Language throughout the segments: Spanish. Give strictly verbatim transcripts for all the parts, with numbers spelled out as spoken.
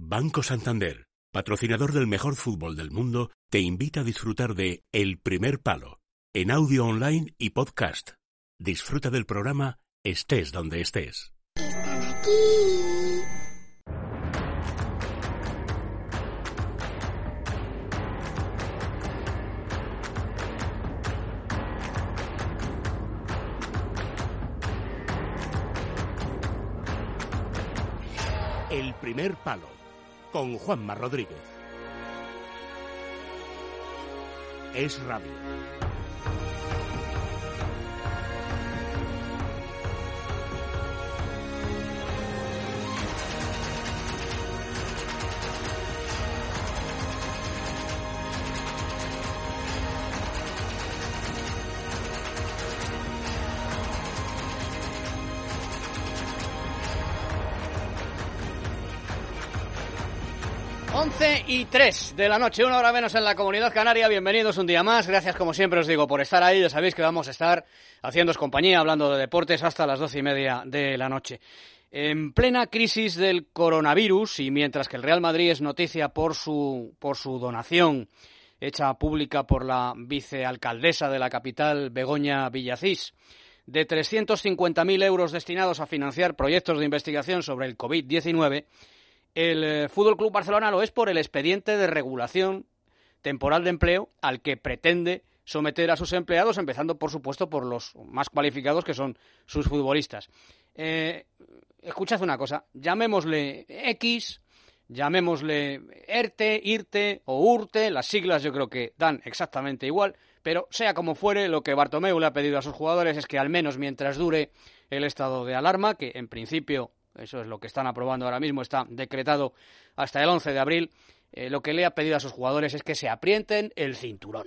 Banco Santander, patrocinador del mejor fútbol del mundo, te invita a disfrutar de El Primer Palo, en audio online y podcast. Disfruta del programa estés donde estés. Están aquí. El Primer Palo, con Juanma Rodríguez. Es radio. once y tres de la noche, una hora menos en la Comunidad Canaria. Bienvenidos un día más. Gracias, como siempre os digo, por estar ahí. Ya sabéis que vamos a estar haciéndoos compañía, hablando de deportes hasta las doce y media de la noche. En plena crisis del coronavirus, y mientras que el Real Madrid es noticia por su, por su donación hecha pública por la vicealcaldesa de la capital, Begoña Villacís, de trescientos cincuenta mil euros destinados a financiar proyectos de investigación sobre el covid diecinueve, el F C Barcelona lo es por el expediente de regulación temporal de empleo al que pretende someter a sus empleados, empezando, por supuesto, por los más cualificados, que son sus futbolistas. Eh, escuchad una cosa, llamémosle X, llamémosle ERTE, IRTE o URTE, las siglas yo creo que dan exactamente igual, pero sea como fuere, lo que Bartomeu le ha pedido a sus jugadores es que al menos mientras dure el estado de alarma, que en principio, eso es lo que están aprobando ahora mismo, está decretado hasta el once de abril, eh, lo que le ha pedido a sus jugadores es que se aprieten el cinturón.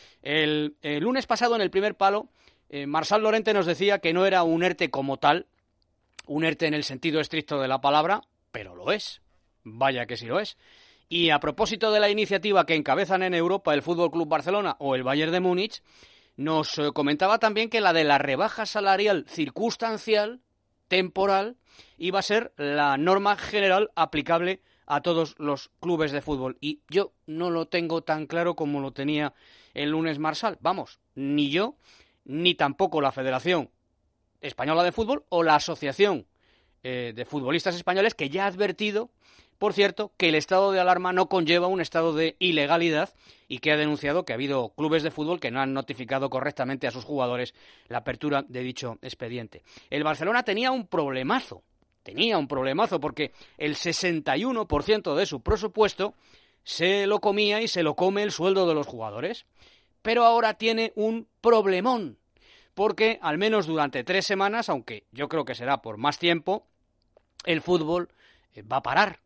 El, el lunes pasado, en el primer palo, eh, Marçal Llorente nos decía que no era un ERTE como tal, un ERTE en el sentido estricto de la palabra, pero lo es. Vaya que sí lo es. Y a propósito de la iniciativa que encabezan en Europa el F C Barcelona o el Bayern de Múnich, nos eh, comentaba también que la de la rebaja salarial circunstancial, temporal, iba a ser la norma general aplicable a todos los clubes de fútbol. Y yo no lo tengo tan claro como lo tenía el lunes Marçal. Vamos, ni yo, ni tampoco la Federación Española de Fútbol o la Asociación eh, de Futbolistas Españoles, que ya ha advertido, por cierto, que el estado de alarma no conlleva un estado de ilegalidad y que ha denunciado que ha habido clubes de fútbol que no han notificado correctamente a sus jugadores la apertura de dicho expediente. El Barcelona tenía un problemazo, tenía un problemazo porque el sesenta y uno por ciento de su presupuesto se lo comía y se lo come el sueldo de los jugadores. Pero ahora tiene un problemón, porque al menos durante tres semanas, aunque yo creo que será por más tiempo, el fútbol va a parar.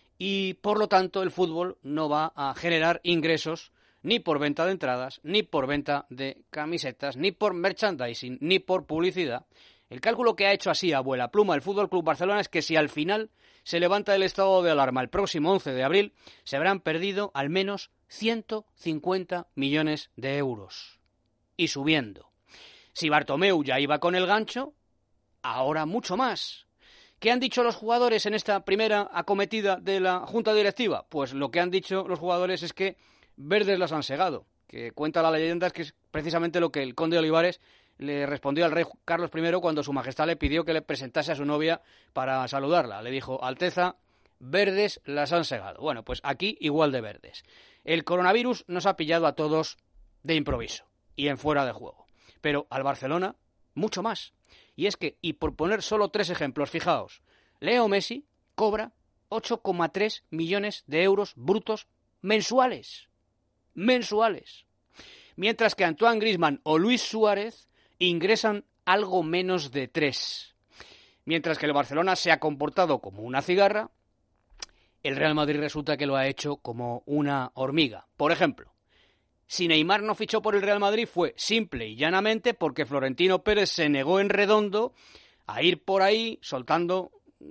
Y, por lo tanto, el fútbol no va a generar ingresos ni por venta de entradas, ni por venta de camisetas, ni por merchandising, ni por publicidad. El cálculo que ha hecho así a vuela pluma el F C Barcelona es que si al final se levanta el estado de alarma el próximo once de abril, se habrán perdido al menos ciento cincuenta millones de euros. Y subiendo. Si Bartomeu ya iba con el gancho, ahora mucho más. ¿Qué han dicho los jugadores en esta primera acometida de la Junta Directiva? Pues lo que han dicho los jugadores es que verdes las han segado. Que cuenta la leyenda es que es precisamente lo que el conde Olivares le respondió al rey Carlos primero cuando su majestad le pidió que le presentase a su novia para saludarla. Le dijo: Alteza, verdes las han segado. Bueno, pues aquí igual de verdes. El coronavirus nos ha pillado a todos de improviso y en fuera de juego. Pero al Barcelona, mucho más. Y es que, y por poner solo tres ejemplos, fijaos, Leo Messi cobra ocho coma tres millones de euros brutos mensuales. Mensuales. Mientras que Antoine Griezmann o Luis Suárez ingresan algo menos de tres. Mientras que el Barcelona se ha comportado como una cigarra, el Real Madrid resulta que lo ha hecho como una hormiga. Por ejemplo, si Neymar no fichó por el Real Madrid fue simple y llanamente porque Florentino Pérez se negó en redondo a ir por ahí soltando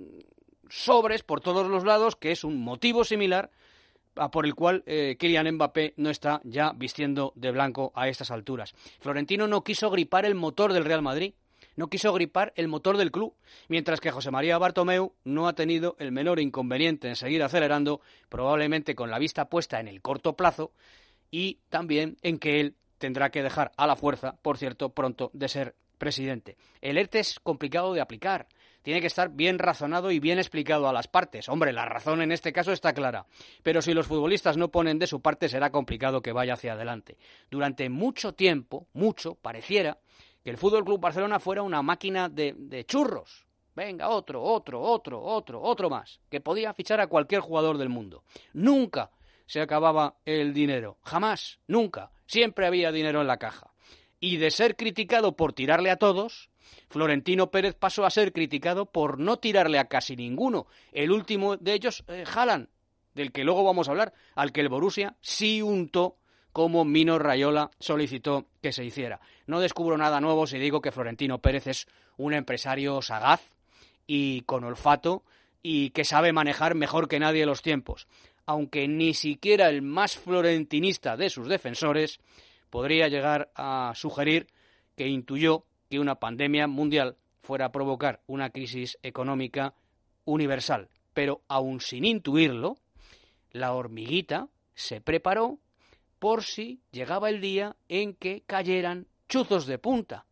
sobres por todos los lados, que es un motivo similar a por el cual eh, Kylian Mbappé no está ya vistiendo de blanco a estas alturas. Florentino no quiso gripar el motor del Real Madrid, no quiso gripar el motor del club, mientras que José María Bartomeu no ha tenido el menor inconveniente en seguir acelerando, probablemente con la vista puesta en el corto plazo, y también en que él tendrá que dejar a la fuerza, por cierto, pronto de ser presidente. El ERTE es complicado de aplicar, tiene que estar bien razonado y bien explicado a las partes. Hombre, la razón en este caso está clara, pero si los futbolistas no ponen de su parte será complicado que vaya hacia adelante. Durante mucho tiempo, mucho, pareciera que el F C Barcelona fuera una máquina de, de churros. Venga, otro, otro, otro, otro, otro más, que podía fichar a cualquier jugador del mundo. Nunca se acababa el dinero, jamás, nunca, siempre había dinero en la caja. Y de ser criticado por tirarle a todos, Florentino Pérez pasó a ser criticado por no tirarle a casi ninguno. El último de ellos, eh, Haaland, del que luego vamos a hablar, al que el Borussia sí untó como Mino Raiola solicitó que se hiciera. No descubro nada nuevo si digo que Florentino Pérez es un empresario sagaz y con olfato y que sabe manejar mejor que nadie los tiempos, aunque ni siquiera el más florentinista de sus defensores podría llegar a sugerir que intuyó que una pandemia mundial fuera a provocar una crisis económica universal. Pero aun sin intuirlo, la hormiguita se preparó por si llegaba el día en que cayeran chuzos de punta.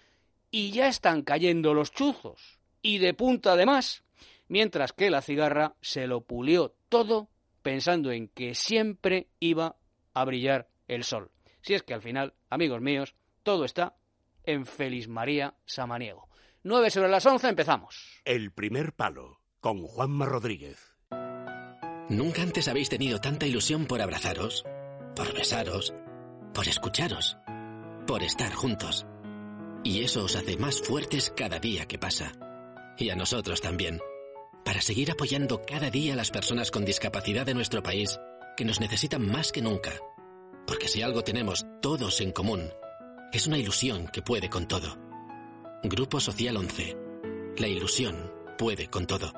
Y ya están cayendo los chuzos, y de punta además, mientras que la cigarra se lo pulió todo pensando en que siempre iba a brillar el sol. Si es que al final, amigos míos, todo está en Feliz María Samaniego. Nueve sobre las once, empezamos. El primer palo, con Juanma Rodríguez. Nunca antes habéis tenido tanta ilusión por abrazaros, por besaros, por escucharos, por estar juntos. Y eso os hace más fuertes cada día que pasa. Y a nosotros también. Para seguir apoyando cada día a las personas con discapacidad de nuestro país, que nos necesitan más que nunca. Porque si algo tenemos todos en común, es una ilusión que puede con todo. Grupo Social once. La ilusión puede con todo.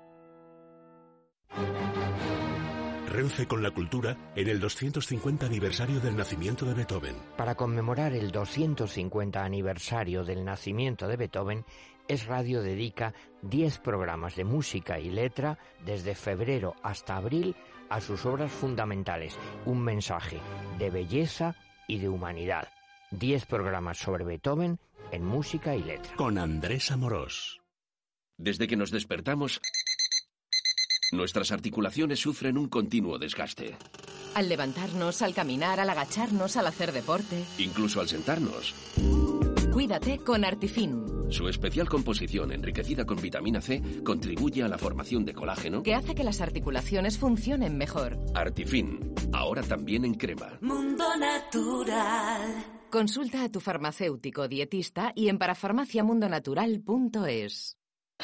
Renfe con la cultura en el doscientos cincuenta aniversario del nacimiento de Beethoven. Para conmemorar el doscientos cincuenta aniversario del nacimiento de Beethoven, Es Radio dedica diez programas de música y letra desde febrero hasta abril a sus obras fundamentales, un mensaje de belleza y de humanidad. diez programas sobre Beethoven en música y letra. Con Andrés Amorós. Desde que nos despertamos, nuestras articulaciones sufren un continuo desgaste. Al levantarnos, al caminar, al agacharnos, al hacer deporte. Incluso al sentarnos. Cuídate con Artifin. Su especial composición, enriquecida con vitamina C, contribuye a la formación de colágeno, que hace que las articulaciones funcionen mejor. Artifin, ahora también en crema. Mundo Natural. Consulta a tu farmacéutico dietista y en parafarmaciamundonatural punto es.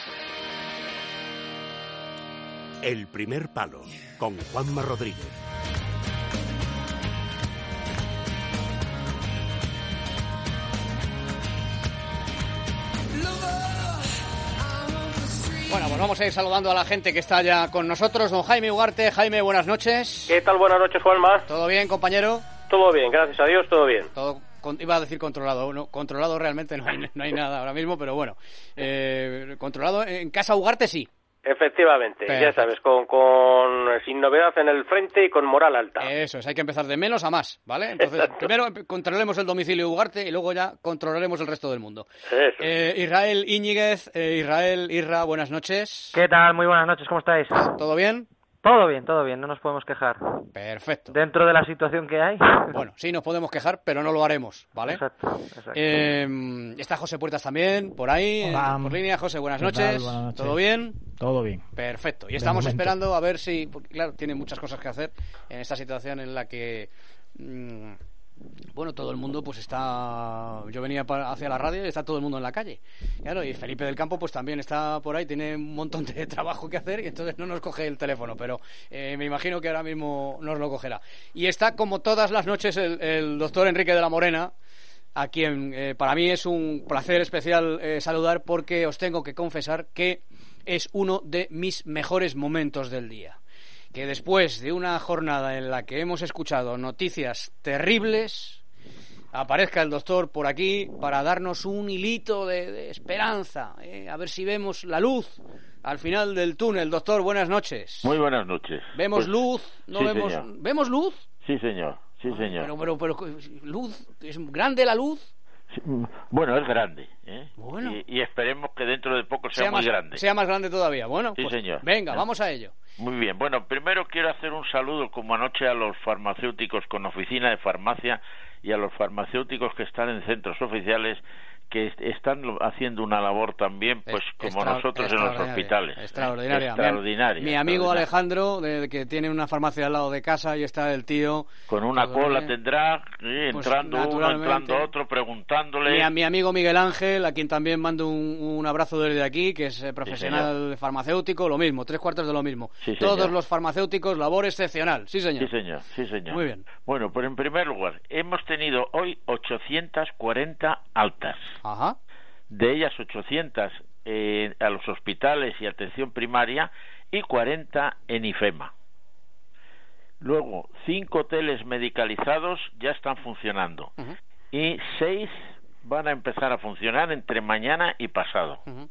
El primer palo, con Juanma Rodríguez. Bueno, pues vamos a ir saludando a la gente que está ya con nosotros. Don Jaime Ugarte. Jaime, buenas noches. ¿Qué tal? Buenas noches, Juanma. ¿Todo bien, compañero? Todo bien, gracias a Dios, todo bien. Todo, con, iba a decir controlado. No, controlado realmente no hay, no hay nada ahora mismo, pero bueno. Eh, controlado en casa Ugarte sí. Efectivamente, perfecto. Ya sabes, con, con sin novedad en el frente y con moral alta. Eso es, hay que empezar de menos a más, ¿vale? Entonces, exacto. Primero controlemos el domicilio de Ugarte y luego ya controlaremos el resto del mundo. Eh, Israel Íñiguez, eh, Israel, Irra, buenas noches. ¿Qué tal? Muy buenas noches, ¿cómo estáis? ¿Todo bien? Todo bien, todo bien, no nos podemos quejar. Perfecto. Dentro de la situación que hay. Bueno, sí, nos podemos quejar, pero no lo haremos, ¿vale? Exacto, exacto. Eh, está José Puertas también, por ahí, Hola. por línea. José, buenas noches. buenas noches. ¿Todo bien? Todo bien. Perfecto. Y estamos esperando a ver si, porque, claro, tiene muchas cosas que hacer en esta situación en la que... Mmm, bueno, todo el mundo pues está... Yo venía hacia la radio y está todo el mundo en la calle. Claro, y Felipe del Campo pues también está por ahí, tiene un montón de trabajo que hacer y entonces no nos coge el teléfono, pero eh, me imagino que ahora mismo nos lo cogerá. Y está como todas las noches el, el doctor Enrique de la Morena, a quien eh, para mí es un placer especial eh, saludar, porque os tengo que confesar que es uno de mis mejores momentos del día. Que después de una jornada en la que hemos escuchado noticias terribles, aparezca el doctor por aquí para darnos un hilito de, de esperanza, ¿eh? A ver si vemos la luz al final del túnel. Doctor, buenas noches. Muy buenas noches. ¿Vemos pues, luz? ¿No sí, vemos? Señor. ¿Vemos luz? Sí, señor. Sí, ah, señor. Pero, pero, pero, ¿luz? ¿Es grande la luz? Sí, bueno, es grande, ¿eh? Bueno. Y, y esperemos que dentro de poco sea, sea muy más, grande. Sea más grande todavía. Bueno, sí, pues, señor. Venga, vamos a ello. Muy bien. Bueno, primero quiero hacer un saludo, como anoche, a los farmacéuticos con oficina de farmacia y a los farmacéuticos que están en centros oficiales, que están haciendo una labor también, pues como Extra, nosotros en los hospitales. Extraordinaria. Extraordinaria. Mi, mi amigo Alejandro, de, que tiene una farmacia al lado de casa, y está el tío... Con una cola bien. tendrá, eh, pues entrando uno, entrando otro, preguntándole... Mi, mi amigo Miguel Ángel, a quien también mando un, un abrazo desde aquí, que es profesional sí, farmacéutico, lo mismo, tres cuartos de lo mismo. Sí, Todos los farmacéuticos, labor excepcional. Sí, señor. Sí, señor. Sí, señor. Muy bien. Bueno, pues en primer lugar, hemos tenido hoy ochocientas cuarenta altas. Ajá. De ellas ochocientas eh, a los hospitales y atención primaria y cuarenta en IFEMA. Luego, cinco hoteles medicalizados ya están funcionando. Uh-huh. Y seis van a empezar a funcionar entre mañana y pasado. Uh-huh.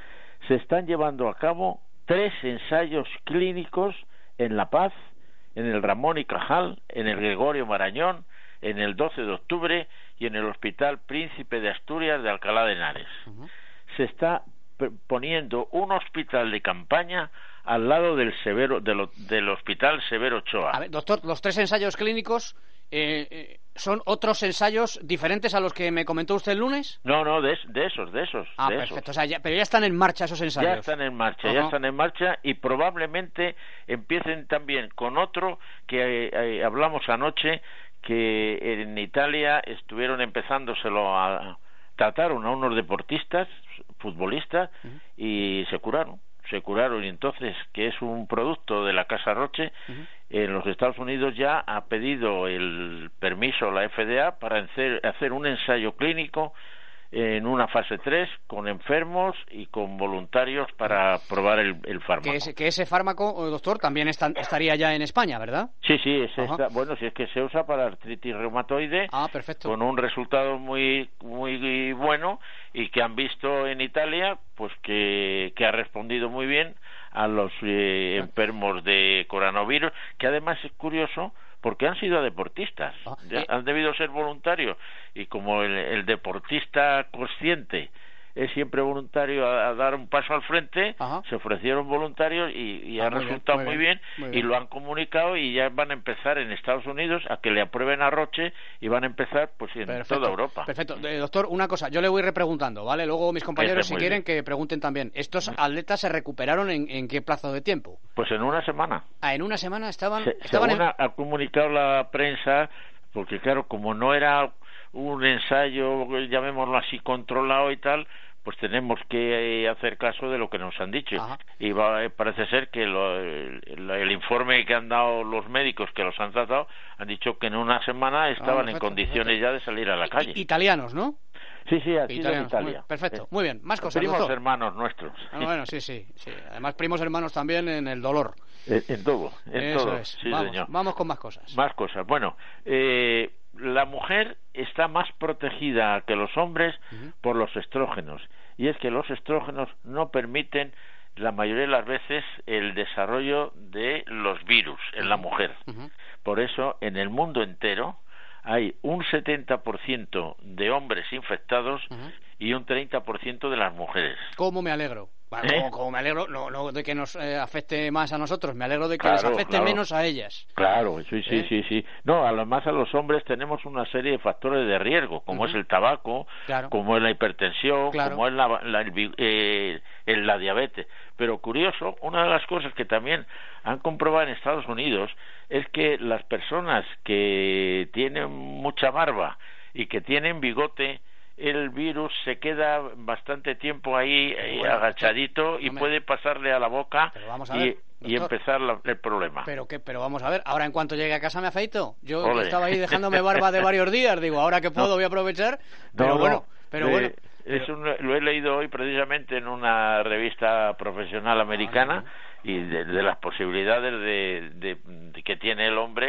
Se están llevando a cabo tres ensayos clínicos en La Paz, en el Ramón y Cajal, en el Gregorio Marañón, en el doce de octubre y en el Hospital Príncipe de Asturias de Alcalá de Henares. Uh-huh. Se está poniendo un hospital de campaña al lado del Severo de lo, del Hospital Severo Ochoa. A ver, doctor, los tres ensayos clínicos eh, eh, ¿son otros ensayos diferentes a los que me comentó usted el lunes? No, no, de, de esos, de esos. Ah, de perfecto. Esos. O sea, ya, pero ya están en marcha esos ensayos. Ya están en marcha, uh-huh. ya están en marcha y probablemente empiecen también con otro que eh, eh, hablamos anoche, que en Italia estuvieron empezándoselo a trataron a unos deportistas, futbolistas, uh-huh. y se curaron, se curaron y entonces, que es un producto de la Casa Roche, uh-huh. en los Estados Unidos ya ha pedido el permiso a la F D A para hacer, hacer un ensayo clínico en una fase tres con enfermos y con voluntarios para probar el, el fármaco. Que ese, que ese fármaco, doctor, también está, estaría ya en España, ¿verdad? Sí, sí, ese está, bueno, si es que se usa para artritis reumatoide, ah, perfecto. Con un resultado muy muy bueno y que han visto en Italia, pues que, que ha respondido muy bien a los eh, enfermos de coronavirus, que además es curioso porque han sido deportistas, ah, eh. han debido ser voluntarios y como el, el deportista consciente es siempre voluntario a, a dar un paso al frente, ajá. se ofrecieron voluntarios y, y ah, ha muy resultado bien, muy, muy, bien, bien, muy bien y lo han comunicado y ya van a empezar en Estados Unidos a que le aprueben a Roche y van a empezar pues en perfecto, toda Europa. Perfecto. Eh, doctor, una cosa, yo le voy repreguntando, ¿vale? Luego mis compañeros si quieren bien. que pregunten también. ¿Estos atletas se recuperaron en, en qué plazo de tiempo? Pues en una semana. Ah, en una semana estaban... Se, estaban según en... ha, ha comunicado la prensa, porque claro, como no era un ensayo, llamémoslo así, controlado y tal, pues tenemos que hacer caso de lo que nos han dicho. Ajá. Y va, parece ser que lo, el, el informe que han dado los médicos que los han tratado han dicho que en una semana estaban ah, perfecto, en condiciones perfecto. ya de salir a la calle. I italianos, ¿no? Sí, sí, ha sido en Italia. Muy, perfecto, muy bien. Más cosas, primos doctor. hermanos nuestros. Ah, bueno, sí, sí, sí. Además, primos hermanos también en el dolor. En, en todo, en Eso todo. Es. Sí, vamos, señor. Vamos con más cosas. Más cosas. Bueno, eh, la mujer está más protegida que los hombres uh-huh. por los estrógenos. Y es que los estrógenos no permiten la mayoría de las veces el desarrollo de los virus en uh-huh. la mujer. Uh-huh. Por eso, en el mundo entero hay un setenta por ciento de hombres infectados uh-huh. y un treinta por ciento de las mujeres. ¿Cómo me alegro? Bueno, ¿Eh? como, como me alegro, no, no de que nos eh, afecte más a nosotros, me alegro de que claro, les afecte claro. menos a ellas. Claro, sí, sí, ¿Eh? sí, sí. No, además a los hombres tenemos una serie de factores de riesgo, como uh-huh. es el tabaco, claro. como es la hipertensión, claro. como es la, la, el, eh, la diabetes. Pero curioso, una de las cosas que también han comprobado en Estados Unidos es que las personas que tienen mucha barba y que tienen bigote, el virus se queda bastante tiempo ahí eh, bueno, agachadito y no me... puede pasarle a la boca a ver, y, y empezar la, el problema. Pero qué, pero vamos a ver, ahora en cuanto llegue a casa me afeito. Yo Ole. estaba ahí dejándome barba de varios días, digo, ahora que puedo no. voy a aprovechar, pero no, bueno, no. pero eh, bueno. Es un, lo he leído hoy precisamente en una revista profesional americana ah, y de, de las posibilidades de, de, de que tiene el hombre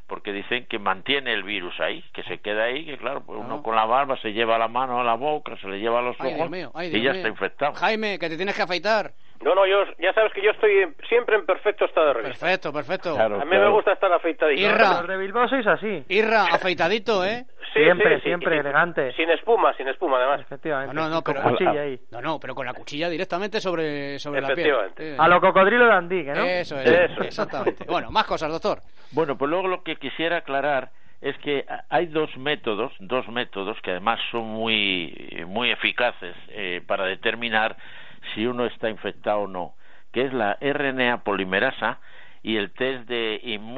porque dicen que mantiene el virus ahí, que se queda ahí, que claro, pues uno con la barba se lleva la mano a la boca, se le lleva a los ojos, ay, Dios mío, ay, Dios y ya mío. Está infectado. Jaime, que te tienes que afeitar. No, no, yo ya sabes que yo estoy siempre en perfecto estado de revista. Perfecto, perfecto. Claro, a mí claro. me gusta estar afeitadito. Irra, los de Bilbao sois así. Irra, afeitadito, ¿eh? Sí, siempre, sí, siempre, sí, elegante. Sin espuma, sin espuma, además. Efectivamente. No, no, no, pero, con cuchilla ahí. No, no, pero con la cuchilla directamente sobre, sobre la piel. Sí. A lo cocodrilo de Andique, ¿no? Eso es, Eso. exactamente. Bueno, más cosas, doctor. Bueno, pues luego lo que quisiera aclarar es que hay dos métodos, dos métodos que además son muy, muy eficaces eh, para determinar si uno está infectado o no, que es la R N A polimerasa y el test de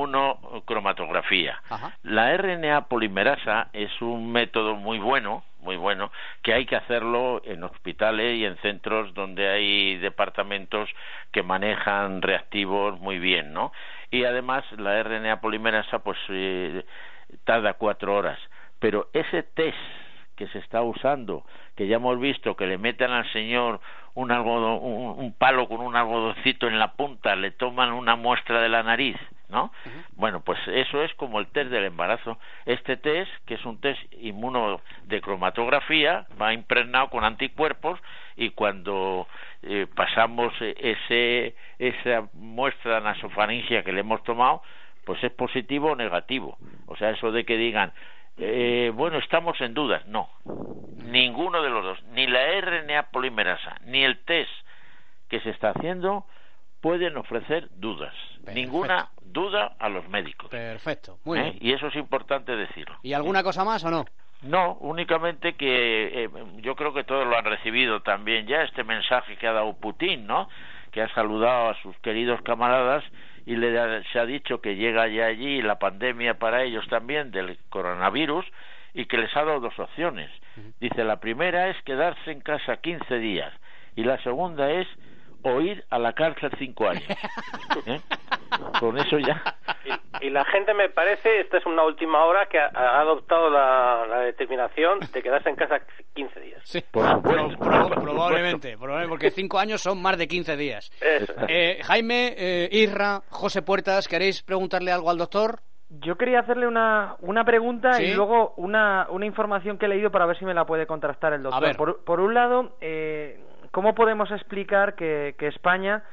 inmunocromatografía. Ajá. La R N A polimerasa es un método muy bueno, muy bueno, que hay que hacerlo en hospitales y en centros donde hay departamentos que manejan reactivos muy bien, ¿no? Y además la R N A polimerasa pues eh, tarda cuatro horas, pero ese test que se está usando, que ya hemos visto que le meten al señor un algodón, un, un palo con un algodoncito en la punta, le toman una muestra de la nariz, ¿no? Uh-huh. Bueno, pues eso es como el test del embarazo. Este test, que es un test inmuno de cromatografía, va impregnado con anticuerpos y cuando eh, pasamos ese esa muestra nasofaringia que le hemos tomado, pues es positivo o negativo. O sea, eso de que digan Eh, bueno, estamos en dudas. No, ninguno de los dos, ni la R N A polimerasa ni el test que se está haciendo pueden ofrecer dudas. Perfecto. Ninguna duda a los médicos. Perfecto, muy ¿Eh? bien. Y eso es importante decirlo. ¿Y alguna cosa más o no? No, únicamente que eh, yo creo que todos lo han recibido también ya, este mensaje que ha dado Putin, ¿no? Que ha saludado a sus queridos camaradas y le da, se ha dicho que llega ya allí la pandemia para ellos también del coronavirus y que les ha dado dos opciones. Dice, la primera es quedarse en casa quince días y la segunda es o ir a la cárcel cinco años. ¿Eh? Con eso ya. Y, y la gente, me parece, esta es una última hora, que ha, ha adoptado la, la determinación de quedarse en casa quince días. Sí, por supuesto. Pro, pro, probablemente, probablemente, porque cinco años son más de quince días. Eh, Jaime, eh, Irra, José Puertas, ¿queréis preguntarle algo al doctor? Yo quería hacerle una, una pregunta ¿Sí? y luego una, una información que he leído para ver si me la puede contrastar el doctor. Por, por un lado, eh, ¿cómo podemos explicar que, que España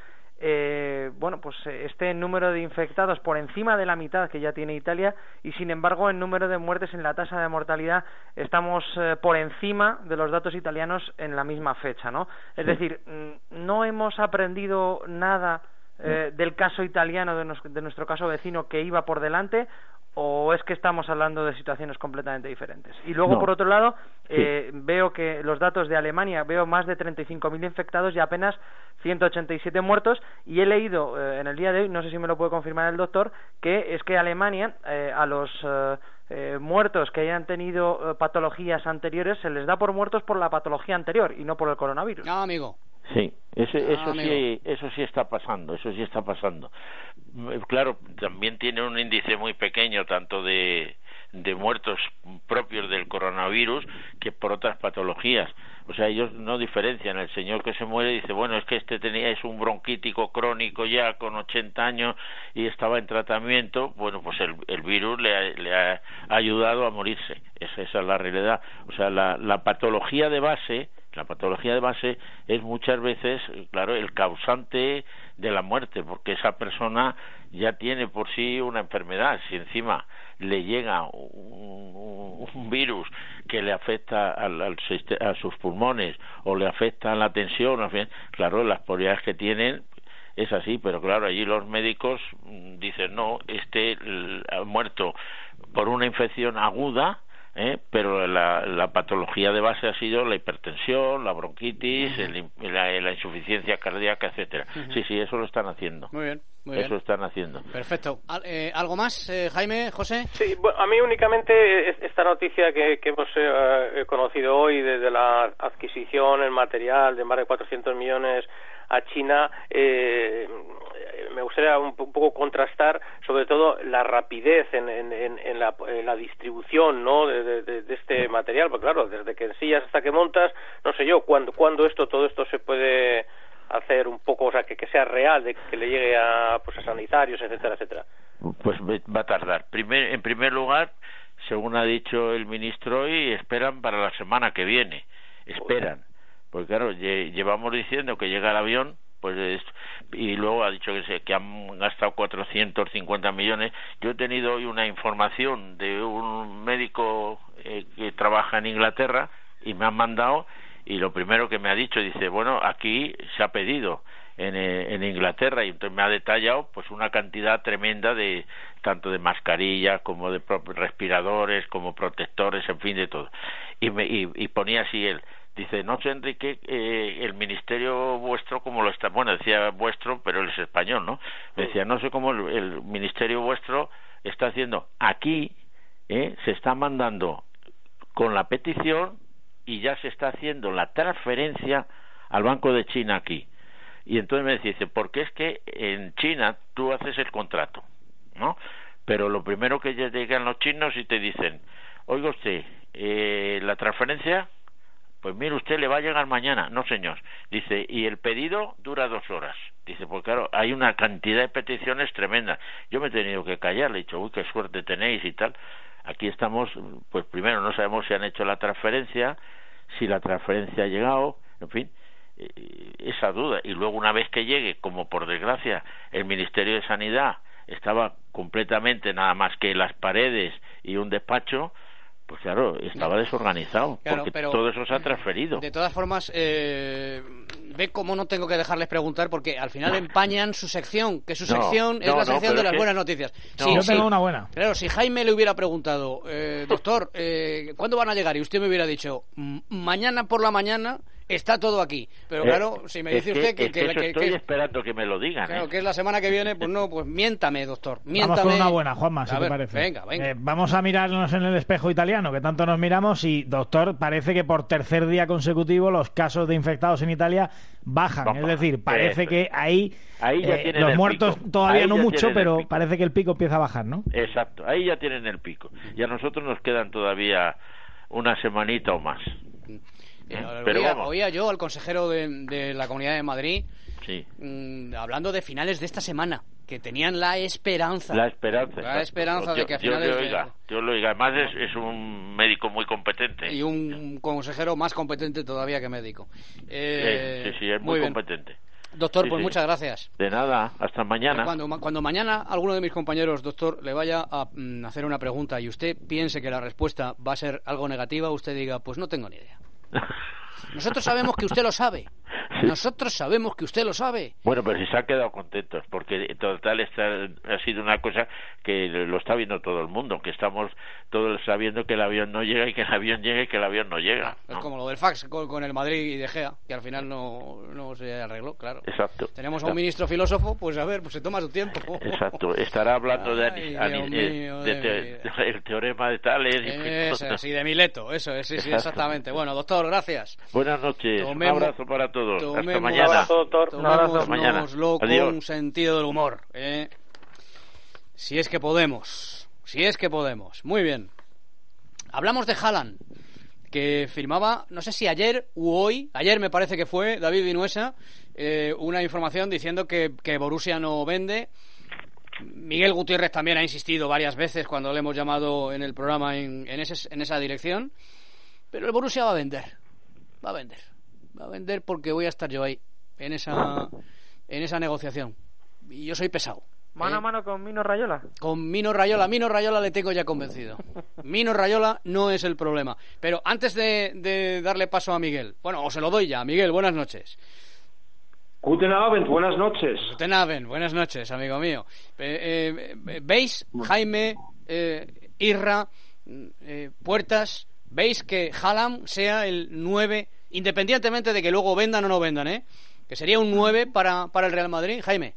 eh, bueno, pues esté en número de infectados por encima de la mitad que ya tiene Italia y sin embargo en número de muertes, en la tasa de mortalidad estamos eh, por encima de los datos italianos en la misma fecha, ¿no? Es sí. decir, no hemos aprendido nada eh, del caso italiano, de, nos, de nuestro caso vecino que iba por delante, o es que estamos hablando de situaciones completamente diferentes. Y luego, no. por otro lado, eh, sí. veo que los datos de Alemania, veo más de treinta y cinco mil infectados y apenas ciento ochenta y siete muertos, y he leído eh, en el día de hoy, no sé si me lo puede confirmar el doctor, que es que Alemania, eh, a los eh, eh, muertos que hayan tenido eh, patologías anteriores, se les da por muertos por la patología anterior y no por el coronavirus. No, amigo. Sí, eso, eso ah, sí, eso sí está pasando, eso sí está pasando. Claro, también tiene un índice muy pequeño tanto de, de muertos propios del coronavirus que por otras patologías. O sea, ellos no diferencian. El señor que se muere dice, bueno, es que este tenía es un bronquítico crónico ya con ochenta años y estaba en tratamiento. Bueno, pues el, el virus le ha, le ha ayudado a morirse. Esa, esa es la realidad. O sea, la, la patología de base, la patología de base es muchas veces, claro, el causante de la muerte, porque esa persona ya tiene por sí una enfermedad. Si encima le llega un, un virus que le afecta al, al, a sus pulmones o le afecta a la tensión, en fin, claro, las probabilidades que tienen es así, pero claro, allí los médicos dicen, no, este ha muerto por una infección aguda, ¿eh? pero la, la patología de base ha sido la hipertensión, la bronquitis, uh-huh. el, la, la insuficiencia cardíaca, etcétera. Uh-huh. Sí, sí, eso lo están haciendo. Muy bien. Muy Eso bien. están haciendo. Perfecto. Eh, ¿Algo más, eh, Jaime, José? Sí, bueno, a mí únicamente esta noticia que, que hemos eh, conocido hoy de, de la adquisición en material de más de cuatrocientos millones a China, eh, me gustaría un, un poco contrastar sobre todo la rapidez en, en, en, la, en la distribución, ¿no? de, de, de este material, porque claro, desde que ensillas hasta que montas, no sé yo, cuándo, cuándo esto, todo esto se puede hacer un poco, o sea, que, que sea real, de que le llegue a, pues, a sanitarios, etcétera, etcétera. Pues va a tardar. Primer, en primer lugar, según ha dicho el ministro hoy, esperan para la semana que viene. Esperan. Porque claro, llevamos diciendo que llega el avión, pues es, y luego ha dicho que, se, que han gastado cuatrocientos cincuenta millones. Yo he tenido hoy una información de un médico eh, que trabaja en Inglaterra y me han mandado, y lo primero que me ha dicho, dice, bueno, aquí se ha pedido en, eh, en Inglaterra, y entonces me ha detallado pues una cantidad tremenda de tanto de mascarillas como de respiradores, como protectores, en fin, de todo. Y, me, y, y ponía así él, dice, no sé, Enrique, eh, el ministerio vuestro como lo está, bueno, decía vuestro, pero él es español, ¿no? Decía, no sé cómo el, el ministerio vuestro está haciendo. Aquí eh, se está mandando con la petición y ya se está haciendo la transferencia al Banco de China aquí. Y entonces me dice, porque es que en China tú haces el contrato, ¿no? Pero lo primero que llegan los chinos y te dicen, oiga usted, eh, la transferencia, pues mire usted, le va a llegar mañana. No, señor. Dice, y el pedido dura dos horas. Dice, pues claro, hay una cantidad de peticiones tremendas. Yo me he tenido que callar, le he dicho, uy, qué suerte tenéis y tal. Aquí estamos, pues primero no sabemos si han hecho la transferencia, si la transferencia ha llegado, en fin, esa duda. Y luego una vez que llegue, como por desgracia el Ministerio de Sanidad estaba completamente nada más que las paredes y un despacho, pues claro, estaba desorganizado, claro, porque pero, todo eso se ha transferido. De todas formas, eh, ve cómo no tengo que dejarles preguntar, porque al final empañan su sección, que su no, sección no, es la no, sección de las que... buenas noticias. No, sí, yo tengo sí, una buena. Claro, si Jaime le hubiera preguntado, eh, doctor, eh, ¿cuándo van a llegar? Y usted me hubiera dicho, mañana por la mañana está todo aquí. Pero claro, eh, si me dice que, usted que... Es que, que, que estoy que, esperando que me lo digan. Claro, ¿eh? que es la semana que viene, pues no, pues miéntame, doctor. Miéntame. Vamos con una buena, Juanma, si a te ver, parece. Venga, venga. Eh, vamos a mirarnos en el espejo italiano, que tanto nos miramos, y, doctor, parece que por tercer día consecutivo los casos de infectados en Italia bajan. Vamos, es decir, parece eh, que ahí, ahí ya eh, los muertos pico. todavía ahí no mucho, pero parece que el pico empieza a bajar, ¿no? Exacto, ahí ya tienen el pico. Y a nosotros nos quedan todavía una semanita o más. Eh, Pero oía, oía yo al consejero de, de la Comunidad de Madrid sí. mmm, hablando de finales de esta semana, que tenían la esperanza. La esperanza. La esperanza de que a finales... Dios lo oiga, Dios lo oiga. Además es, es un médico muy competente. Y un consejero más competente todavía que médico. Eh, sí, sí, sí, es muy, muy competente. Doctor, sí, pues sí. muchas gracias. De nada, hasta mañana. Cuando, cuando mañana alguno de mis compañeros, doctor, le vaya a mm, hacer una pregunta y usted piense que la respuesta va a ser algo negativa, usted diga, pues no tengo ni idea. Nosotros sabemos que usted lo sabe. Sí. Nosotros sabemos que usted lo sabe. Bueno, pero si se han quedado contentos, porque en total esta ha sido una cosa que lo está viendo todo el mundo, que estamos todos sabiendo que el avión no llega y que el avión llega y que el avión no llega. Es ¿no? como lo del fax con, con el Madrid y De Gea, que al final no, no se arregló, claro. Exacto. Tenemos a un ministro filósofo, pues a ver, pues se toma su tiempo. Exacto. Estará hablando de, Ay, ani, mío, de, de, de, de el teorema de Tales. Eso, sí, de Mileto, eso es, sí, sí, exactamente. Bueno, doctor, gracias. Buenas noches. Tomemos, un abrazo para todos. Tomemos, hasta mañana. Un abrazo, doctor. Un abrazo. Hasta mañana. Con un sentido del humor. ¿eh? Si es que podemos. Si es que podemos. Muy bien. Hablamos de Haaland, que firmaba, no sé si ayer u hoy, ayer me parece que fue, David Vinuesa, eh, una información diciendo que, que Borussia no vende. Miguel Gutiérrez también ha insistido varias veces cuando le hemos llamado en el programa en, en, ese, en esa dirección. Pero el Borussia va a vender. Va a vender. Va a vender porque voy a estar yo ahí, en esa, en esa negociación. Y yo soy pesado. ¿Mano ¿eh? a mano con Mino Raiola? Con Mino Raiola. Mino Raiola le tengo ya convencido. Mino Raiola no es el problema. Pero antes de, de darle paso a Miguel, bueno, o se lo doy ya. Miguel, buenas noches. Guten Abend, buenas noches. Guten Abend, buenas noches, amigo mío. Eh, eh, ¿Veis, Jaime, eh, Irra, eh, Puertas, veis que Haaland sea el nueve, independientemente de que luego vendan o no vendan, ¿eh? Que sería un nueve para, para el Real Madrid, Jaime?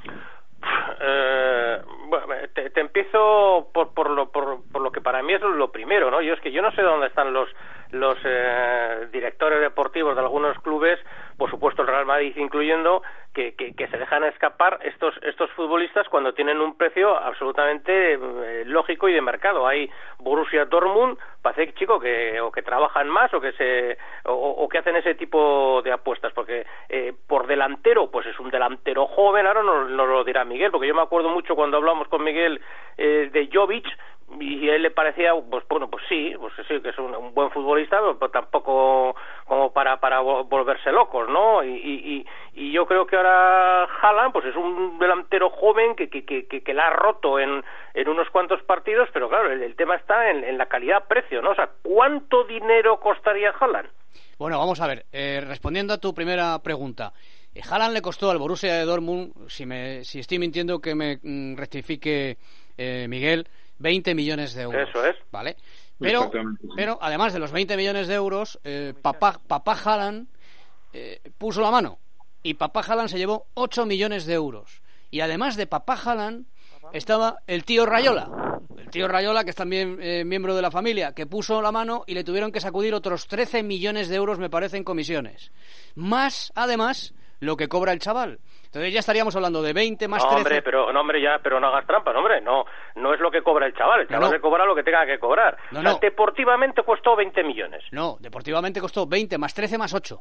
Eh, bueno, te, te empiezo por, por, lo, por, por lo que para mí es lo primero, ¿no? Yo es que yo no sé dónde están los los eh, directores deportivos de algunos clubes por supuesto el Real Madrid incluyendo, que, que, que se dejan escapar estos estos futbolistas cuando tienen un precio absolutamente eh, lógico y de mercado. Hay Borussia Dortmund, parece, chico, que o que trabajan más o que se o, o que hacen ese tipo de apuestas, porque eh, por delantero, pues es un delantero joven, ahora nos, nos lo dirá Miguel, porque yo me acuerdo mucho cuando hablamos con Miguel eh, de Jovic, y a él le parecía, pues bueno, pues sí, pues sí, que es un, un buen futbolista, pero, pero tampoco como para para volverse locos, ¿no? Y, y, y yo creo que ahora Haaland, pues es un delantero joven que que, que, que la ha roto en, en unos cuantos partidos, pero claro, el, el tema está en, en la calidad-precio, ¿no? O sea, ¿cuánto dinero costaría Haaland? Bueno, vamos a ver, eh, respondiendo a tu primera pregunta, eh, Haaland le costó al Borussia de Dortmund, si, me, si estoy mintiendo que me mm, rectifique eh, Miguel, veinte millones de euros. Eso es. ¿Vale? Pero, pero además de los veinte millones de euros, eh, papá, papá Haaland eh, puso la mano, y papá Haaland se llevó ocho millones de euros. Y además de papá Haaland estaba el tío Rayola, el tío Rayola, que es también eh, miembro de la familia, que puso la mano y le tuvieron que sacudir otros trece millones de euros, me parece, en comisiones. Más, además, lo que cobra el chaval. Entonces ya estaríamos hablando de veinte más no, trece. Hombre, pero, no, hombre, ya, pero no hagas trampas, hombre. No, no es lo que cobra el chaval. El chaval no, no. le cobra lo que tenga que cobrar. No, o sea, no. Deportivamente costó veinte millones. No, deportivamente costó veinte más trece más ocho.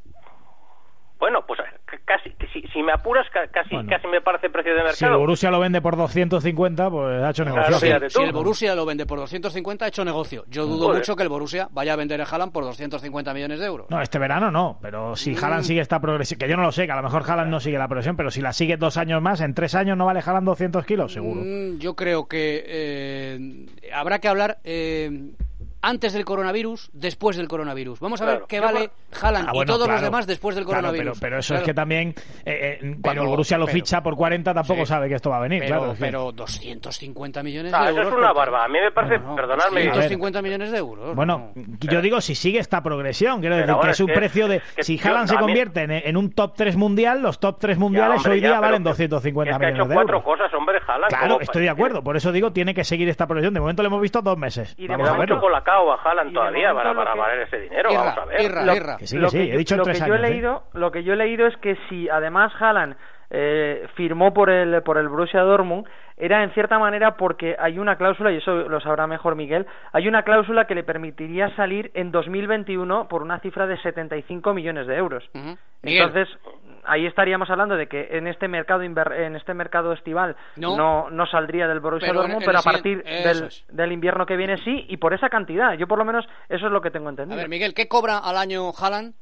Bueno, pues casi, si, si me apuras, casi bueno, casi me parece precio de mercado. Si el Borussia lo vende por doscientos cincuenta, pues ha hecho negocio. Claro, si, si el Borussia lo vende por doscientos cincuenta, ha hecho negocio. Yo dudo Joder. mucho que el Borussia vaya a vender a Haaland por doscientos cincuenta millones de euros. No, este verano no, pero si mm. Haaland sigue esta progresión, que yo no lo sé, que a lo mejor Haaland no sigue la progresión, pero si la sigue dos años más, en tres años no vale Haaland doscientos kilos, seguro. Mm, yo creo que eh, habrá que hablar... Eh, antes del coronavirus, después del coronavirus. Vamos a claro. ver qué vale Haaland ah, bueno, y todos claro. los demás después del coronavirus. Claro, pero, pero eso claro. es que también, eh, eh, cuando pero, el Borussia lo pero, ficha por cuarenta, tampoco sí. sabe que esto va a venir. Pero, claro, pero doscientos cincuenta millones ah, de euros... Eso es una barba. A mí me parece, no, no, perdonadme... doscientos cincuenta millones de euros. Bueno, no. yo digo si sigue esta progresión. Quiero decir que es un que, precio de... Que, si Haaland se convierte en, en un top tres mundial, los top tres mundiales ya, hombre, hoy día ya, valen doscientos cincuenta millones de euros. Es que ha hecho cuatro cosas, hombre, Haaland. Claro, estoy de acuerdo. Por eso digo, tiene que seguir esta progresión. De momento lo hemos visto dos meses. Y de momento colacao a Haaland todavía para valer ese dinero, irra, vamos a ver. Irra, lo, irra. Que sí, que sí, he dicho lo tres que años, yo he leído, ¿eh? Lo que yo he leído es que si además Haaland eh, firmó por el por el Borussia Dortmund, era en cierta manera porque hay una cláusula, y eso lo sabrá mejor Miguel, hay una cláusula que le permitiría salir en dos mil veintiuno por una cifra de setenta y cinco millones de euros. Uh-huh. Entonces, ahí estaríamos hablando de que en este mercado inver- en este mercado estival no, no, no saldría del Borussia pero Dortmund, en, en pero a partir del, es. del invierno que viene sí, y por esa cantidad. Yo por lo menos eso es lo que tengo entendido. A ver, Miguel, ¿qué cobra al año Haaland?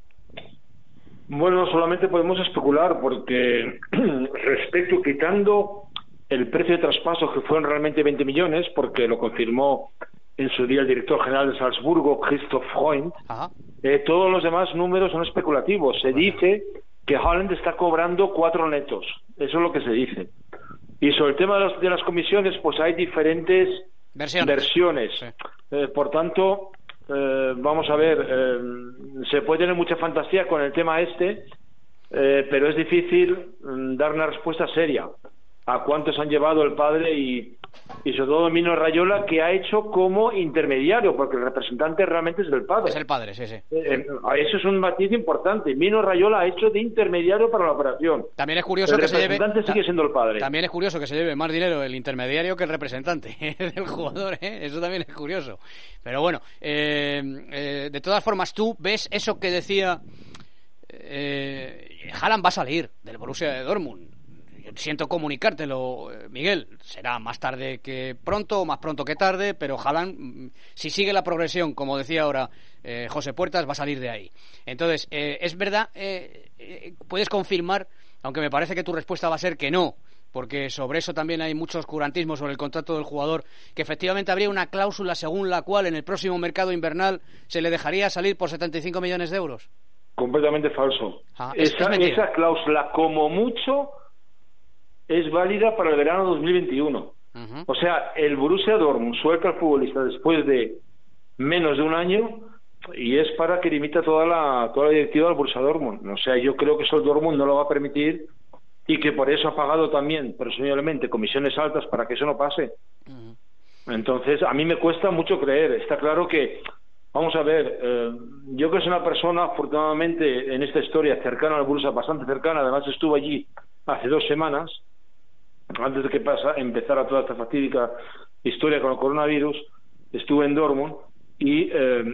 Bueno, solamente podemos especular porque respecto, quitando el precio de traspaso, que fueron realmente veinte millones, porque lo confirmó en su día el director general de Salzburgo, Christoph Freund, eh, todos los demás números son especulativos. Se bueno. dice que Haaland está cobrando cuatro netos, eso es lo que se dice. Y sobre el tema de, los, de las comisiones, pues hay diferentes versiones. versiones. Sí. Eh, por tanto, eh, vamos a ver, eh, se puede tener mucha fantasía con el tema este, eh, pero es difícil mm, dar una respuesta seria a cuántos han llevado el padre y, y sobre todo Mino Raiola, que ha hecho como intermediario, porque el representante realmente es del padre. Es el padre, sí, sí. Eh, eso es un matiz importante. Mino Raiola ha hecho de intermediario para la operación. También es curioso el que se lleve... El representante sigue siendo el padre. También es curioso que se lleve más dinero el intermediario que el representante del jugador, ¿eh? Eso también es curioso. Pero bueno, eh, eh, de todas formas, tú ves eso que decía... Eh, Haaland va a salir del Borussia de Dortmund. Siento comunicártelo, Miguel, será más tarde que pronto o más pronto que tarde, pero Haaland, si sigue la progresión, como decía ahora eh, José Puertas, va a salir de ahí. Entonces, eh, es verdad, eh, eh, puedes confirmar, aunque me parece que tu respuesta va a ser que no, porque sobre eso también hay mucho oscurantismo sobre el contrato del jugador, que efectivamente habría una cláusula según la cual en el próximo mercado invernal se le dejaría salir por setenta y cinco millones de euros. Completamente falso. Ah, es, esa, es esa cláusula, como mucho, es válida para el verano dos mil veintiuno. Uh-huh. O sea, el Borussia Dortmund suelta al futbolista después de menos de un año y es para que limita toda la toda la directiva del Borussia Dortmund. O sea, yo creo que eso el Dortmund no lo va a permitir y que por eso ha pagado también, presumiblemente, comisiones altas para que eso no pase. Uh-huh. Entonces, a mí me cuesta mucho creer. Está claro que Vamos a ver, eh, yo que soy una persona, afortunadamente, en esta historia cercana al Borussia, bastante cercana, además estuve allí hace dos semanas, antes de que pasa, empezara toda esta fatídica historia con el coronavirus, estuve en Dortmund y eh,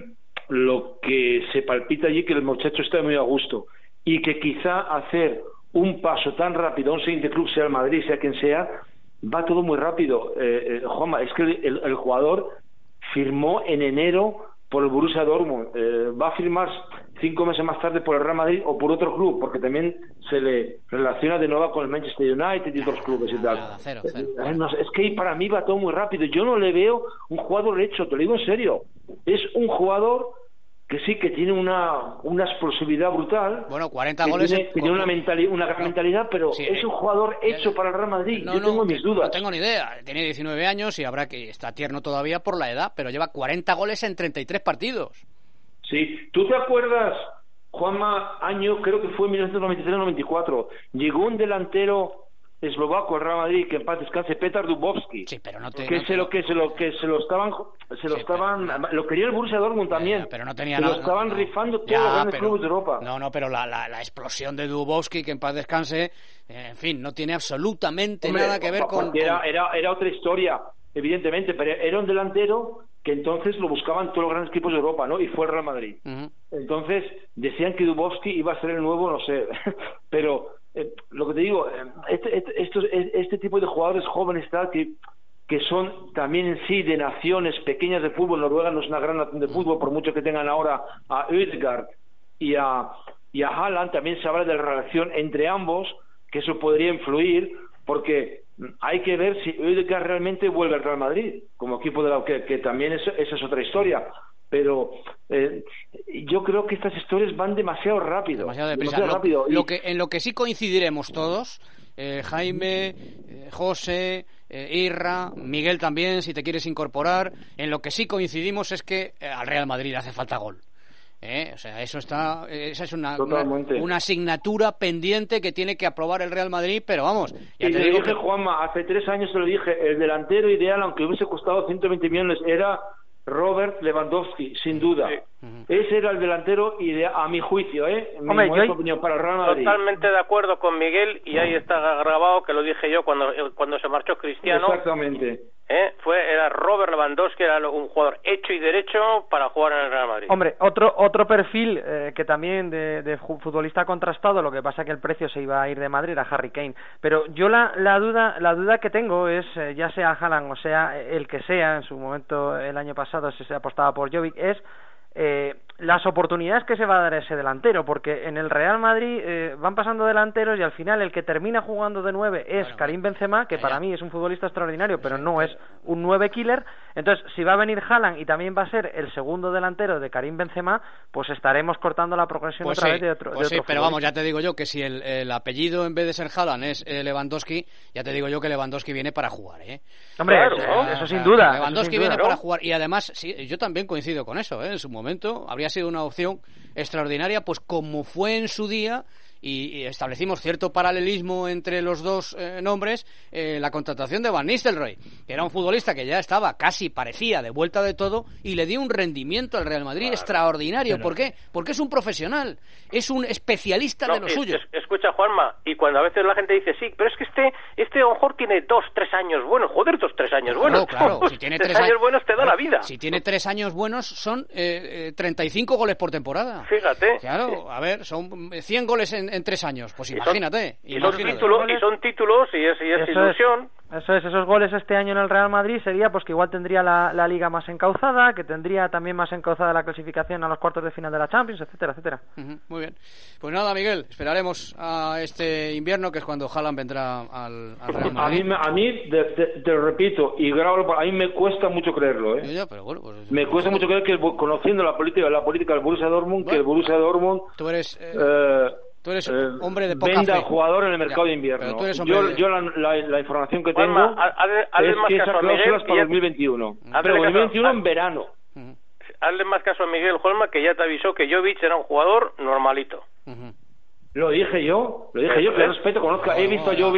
lo que se palpita allí que el muchacho está muy a gusto y que quizá hacer un paso tan rápido a un siguiente club, sea el Madrid, sea quien sea, va todo muy rápido. Eh, eh, Juanma, es que el, el, el jugador firmó en enero por el Borussia Dortmund, eh, va a firmar cinco meses más tarde por el Real Madrid o por otro club, porque también se le relaciona de nuevo con el Manchester United y otros clubes y tal. Nada, cero, cero. Eh, no, es que para mí va todo muy rápido. Yo no le veo un jugador hecho, te lo digo en serio. Es un jugador que sí que tiene una una explosividad brutal. Bueno, cuarenta goles. Tiene, tiene una, mentalidad, una gran no, mentalidad, pero sí, es un jugador hecho para el Real Madrid. No, Yo no, tengo mis dudas. No tengo ni idea. Tiene diecinueve años y habrá que está tierno todavía por la edad, pero lleva cuarenta goles en treinta y tres partidos. Sí, ¿tú te acuerdas, Juanma, año, creo que fue en mil novecientos noventa y tres noventa y cuatro, llegó un delantero eslovaco al Real Madrid, que en paz descanse, Petar Dubovsky, sí, pero no te, que no se te... lo que se lo que se lo estaban se lo sí, estaban pero... lo quería el Borussia Dortmund también, ya, pero no tenía se nada, lo estaban no, rifando ya, todos los grandes pero, clubes de Europa. No, no, pero la, la, la explosión de Dubovsky, que en paz descanse, en fin, no tiene absolutamente Hombre, nada que ver con, era, era era otra historia, evidentemente, pero era un delantero que entonces lo buscaban todos los grandes equipos de Europa, ¿no? Y fue el Real Madrid. Uh-huh. Entonces decían que Dubovsky iba a ser el nuevo, no sé, pero eh, lo que te digo, este, este, estos, este tipo de jugadores jóvenes tal que que son también en sí de naciones pequeñas de fútbol. Noruega no es una gran nación de fútbol, por mucho que tengan ahora a Ødegaard y a y a Haaland, también se habla de la relación entre ambos, que eso podría influir, porque hay que ver si Ødegaard realmente vuelve al Real Madrid como equipo de la que, que también es, esa es otra historia, pero eh, yo creo que estas historias van demasiado rápido, demasiado deprisa. Demasiado lo, rápido. Lo y... que, en lo que sí coincidiremos todos, eh, Jaime, eh, José, eh, Irra, Miguel también, si te quieres incorporar, en lo que sí coincidimos es que eh, al Real Madrid hace falta gol. ¿Eh? O sea, eso está, esa es una, una, una asignatura pendiente que tiene que aprobar el Real Madrid, pero vamos, ya y te te digo dije, que... Juanma, hace tres años te lo dije, el delantero ideal, aunque hubiese costado ciento veinte millones, era Robert Lewandowski, sin duda. Sí. Uh-huh. Ese era el delantero ideal, a mi juicio, ¿eh? Mi Hombre, yo opinión, para el Real Madrid. Totalmente de acuerdo con Miguel, y ahí está grabado que lo dije yo cuando cuando se marchó Cristiano. Exactamente. ¿Eh? Fue era Robert Lewandowski, era un jugador hecho y derecho para jugar en el Real Madrid. Hombre, otro otro perfil eh, que también de, de futbolista contrastado, lo que pasa que el precio se iba a ir de Madrid, era Harry Kane. Pero yo la, la duda la duda que tengo es, eh, ya sea Haaland o sea el que sea, en su momento el año pasado se, se apostaba por Jovic, es eh, las oportunidades que se va a dar a ese delantero, porque en el Real Madrid eh, van pasando delanteros y al final el que termina jugando de nueve es bueno, Karim Benzema, que para mí es un futbolista extraordinario, pero no es un nueve killer. Entonces, si va a venir Haaland y también va a ser el segundo delantero de Karim Benzema, pues estaremos cortando la progresión pues otra sí, vez de otro. Pues de sí, otro pero vamos, ya te digo yo que si el, el apellido en vez de ser Haaland es eh, Lewandowski, ya te digo yo que Lewandowski viene para jugar, ¿eh? Hombre, claro, eso, ¿no? eso, eso o sea, sin duda. Lewandowski eso sin viene duda, para ¿no? jugar y además, sí, yo también coincido con eso, ¿eh? En su momento habría sido una opción extraordinaria, pues como fue en su día, y, y establecimos cierto paralelismo entre los dos eh, nombres, eh, la contratación de Van Nistelrooy, que era un futbolista que ya estaba casi, parecía, de vuelta de todo, y le dio un rendimiento al Real Madrid claro, extraordinario. Pero... ¿Por qué? Porque es un profesional, es un especialista no, de lo es, suyo. Es, escucha, Juanma, y cuando a veces la gente dice, sí, pero es que este este a lo mejor tiene dos, tres años buenos, joder, dos, tres años claro, buenos. Claro, si tiene tres, tres años buenos te da la vida. Si tiene tres años buenos son eh, eh, treinta y cinco goles por temporada. Fíjate. Claro, sí. A ver, son cien goles en, en tres años, pues y imagínate. Son, y, son títulos, y son títulos y es, y es ilusión. Es, eso es, esos goles este año en el Real Madrid sería pues que igual tendría la, la Liga más encauzada, que tendría también más encauzada la clasificación a los cuartos de final de la Champions, etcétera, etcétera. Uh-huh, muy bien. Pues nada, Miguel, esperaremos a este invierno, que es cuando Haaland vendrá al, al Real Madrid. A mí, a mí te, te, te repito, y grabo, a mí me cuesta mucho creerlo, ¿eh? Ya, ya, pero bueno, pues, me cuesta mucho creer que, el, conociendo la política la política del Borussia Dortmund, bueno, que el Borussia Dortmund... Tú eres... Eh... Eh, Tú eres eh, hombre de poca venda fe. al jugador en el mercado ya, de invierno. Yo, de... yo la, la, la información que tengo Juanma, hazle, hazle es más que caso esas cláusulas para ya... dos mil veintiuno. Hazle Pero dos mil veintiuno caso... en verano. Uh-huh. Hazle más caso a Miguel, Juanma, que ya te avisó que Jovic era un jugador normalito. Uh-huh. Lo dije yo, lo dije yo, que respeto, conozco, he visto a Jovic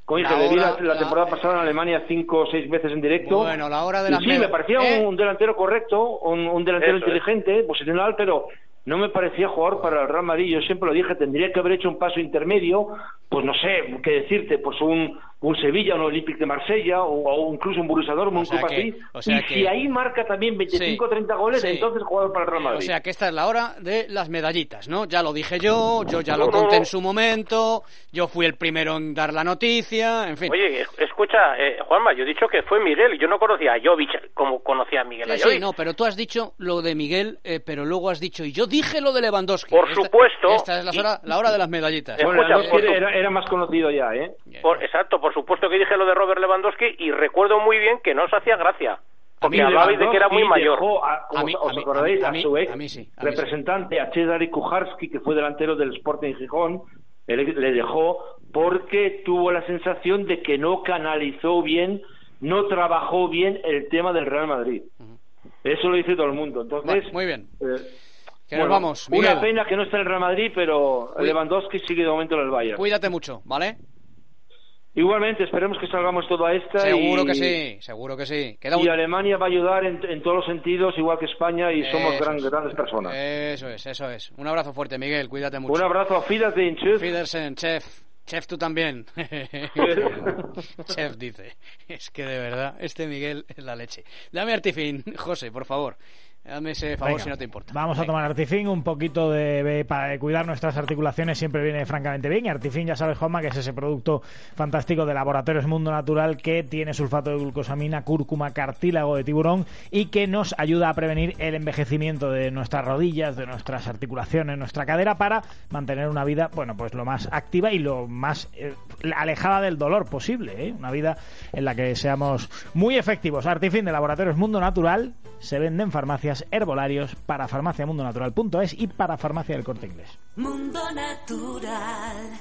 Coño, La le vi hora- la, la la- temporada pasada en Alemania cinco o seis veces en directo. Bueno, la hora de Y las sí, med- me parecía ¿Eh? un, un delantero correcto, un, un delantero Eso es. inteligente, posicional, pero no me parecía jugador para el Real Madrid. Yo siempre lo dije, tendría que haber hecho un paso intermedio, pues no sé, qué decirte, pues un, un Sevilla, un Olympique de Marsella, o, o incluso un Borussia Dortmund, O sea un club que- así. o sea y que- si ahí marca también veinticinco o Sí, treinta goles, sí. entonces jugador para el Real Madrid. O sea que esta es la hora de las medallitas, ¿no? Ya lo dije yo, yo ya lo No, no, conté no. en su momento, yo fui el primero en dar la noticia, en fin. Oye, es- escucha, eh, Juanma, yo he dicho que fue Miguel, yo no conocía a Jovic como conocía a Miguel Sí, a sí, Jovic. no, pero tú has dicho lo de Miguel, eh, pero luego has dicho, y yo dije lo de Lewandowski. Por Esta- supuesto. Esta es la hora, la hora de las medallitas. Eh, Bueno, escucha, Lewandowski por su- era, era más conocido ya, ¿eh? Por- exacto, por supuesto que dije lo de Robert Lewandowski y recuerdo muy bien que no os hacía gracia. Porque Y hablabais de que era muy Lewandowski mayor. dejó a- como A mí- os a mí- acordaréis, a a, mí- su ex a mí sí, a mí sí. representante, a Cezary Kucharski, que fue delantero del Sporting Gijón, él le dejó porque tuvo la sensación de que no canalizó bien, no trabajó bien el tema del Real Madrid. Eso lo dice todo el mundo. Entonces, Vale, muy bien. eh, Que nos bueno, vamos, Miguel. una pena que no esté en el Real Madrid, pero Cuí- Lewandowski sigue de momento en el Bayern. Cuídate mucho, ¿vale? Igualmente, esperemos que salgamos todo a esta. Seguro y... que sí, seguro que sí. Queda un- Y Alemania va a ayudar en, en todos los sentidos, igual que España, y somos Eso gran- es. grandes personas. Eso es, eso es. Un abrazo fuerte, Miguel, cuídate mucho. Un abrazo, a Wiedersehen, tschüss. Fidersen, chef. Chef, tú también. Chef dice. Es que de verdad, este Miguel es la leche. Dame Artifin, José, por favor. Dame ese favor Venga, si no te importa. Vamos a Venga. tomar Artifin, un poquito de, de- para cuidar nuestras articulaciones siempre viene francamente bien. Y Artifin, ya sabes, Juanma, que es ese producto fantástico de Laboratorios Mundo Natural que tiene sulfato de glucosamina, cúrcuma, cartílago de tiburón y que nos ayuda a prevenir el envejecimiento de nuestras rodillas, de nuestras articulaciones, nuestra cadera, para mantener una vida, bueno, pues lo más activa y lo más eh, alejada del dolor posible, ¿eh? Una vida en la que seamos muy efectivos. Artifin de Laboratorios Mundo Natural se vende en farmacias, herbolarios, para farmacia mundo natural punto es y para Farmacia del Corte Inglés. Mundo Natural.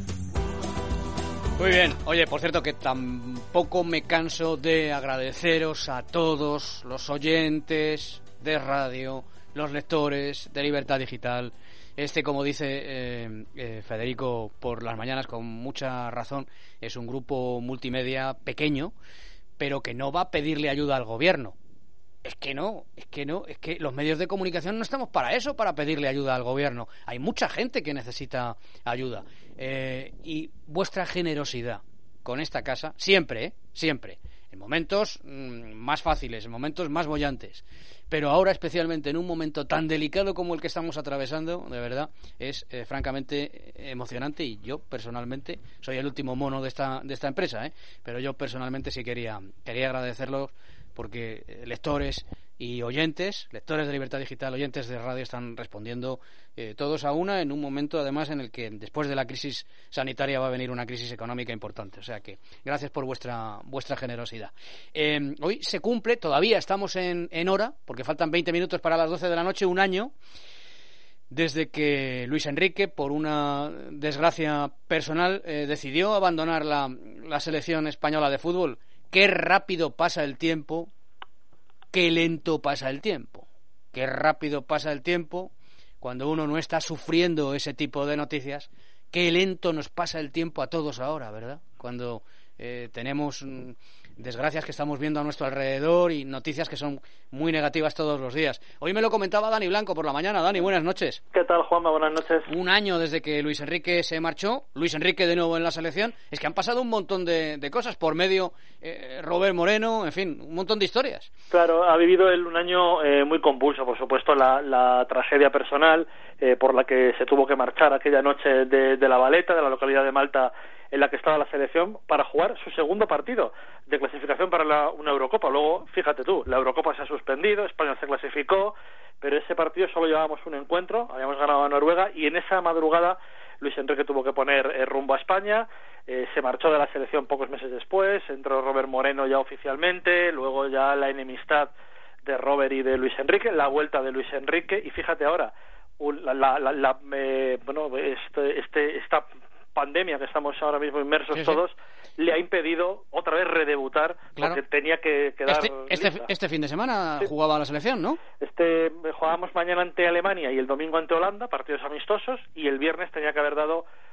Muy bien. Oye, por cierto, que tampoco me canso de agradeceros a todos los oyentes de radio, los lectores de Libertad Digital. Este, como dice eh, eh, Federico por las mañanas, con mucha razón, es un grupo multimedia pequeño, pero que no va a pedirle ayuda al gobierno. Es que no, es que no, es que los medios de comunicación no estamos para eso, para pedirle ayuda al gobierno. Hay mucha gente que necesita ayuda. Eh, y vuestra generosidad con esta casa, siempre, ¿eh? Siempre, en momentos mmm, más fáciles, en momentos más bollantes, pero ahora especialmente en un momento tan delicado como el que estamos atravesando, de verdad, es eh, francamente emocionante. Y yo personalmente soy el último mono de esta de esta empresa, ¿eh? Pero yo personalmente sí quería quería agradecerlos, porque eh, lectores y oyentes, lectores de Libertad Digital, oyentes de radio, están respondiendo eh, todos a una, en un momento además en el que después de la crisis sanitaria va a venir una crisis económica importante. O sea que gracias por vuestra vuestra generosidad. Eh, hoy se cumple, todavía estamos en, en hora, porque faltan veinte minutos para las doce de la noche, un año desde que Luis Enrique, por una desgracia personal, eh, decidió abandonar la, la selección española de fútbol. Qué rápido pasa el tiempo, qué lento pasa el tiempo, qué rápido pasa el tiempo cuando uno no está sufriendo ese tipo de noticias, qué lento nos pasa el tiempo a todos ahora, ¿verdad? Cuando eh, tenemos mm, desgracias que estamos viendo a nuestro alrededor y noticias que son muy negativas todos los días. Hoy me lo comentaba Dani Blanco por la mañana. Dani, buenas noches. ¿Qué tal, Juanma? Buenas noches. Un año desde que Luis Enrique se marchó, Luis Enrique de nuevo en la selección. Es que han pasado un montón de, de cosas por medio, eh, Robert Moreno, en fin, un montón de historias. Claro, ha vivido él un año eh, muy convulso, por supuesto, la, la tragedia personal eh, por la que se tuvo que marchar aquella noche de, de La Valeta, de la localidad de Malta, en la que estaba la selección, para jugar su segundo partido de clasificación para la, una Eurocopa. Luego, fíjate tú, la Eurocopa se ha suspendido, España se clasificó, pero ese partido solo llevábamos un encuentro, habíamos ganado a Noruega, y en esa madrugada Luis Enrique tuvo que poner eh, rumbo a España, eh, se marchó de la selección pocos meses después, entró Robert Moreno ya oficialmente, luego ya la enemistad de Robert y de Luis Enrique, la vuelta de Luis Enrique, y fíjate ahora, un, la, la, la, la eh, bueno, este, este, esta pandemia que estamos ahora mismo inmersos sí, todos, sí. le ha impedido otra vez redebutar, claro, porque tenía que quedar este, este, este fin de semana sí. jugaba la selección, ¿no? Este jugábamos mañana ante Alemania y el domingo ante Holanda, partidos amistosos, y el viernes tenía que haber dado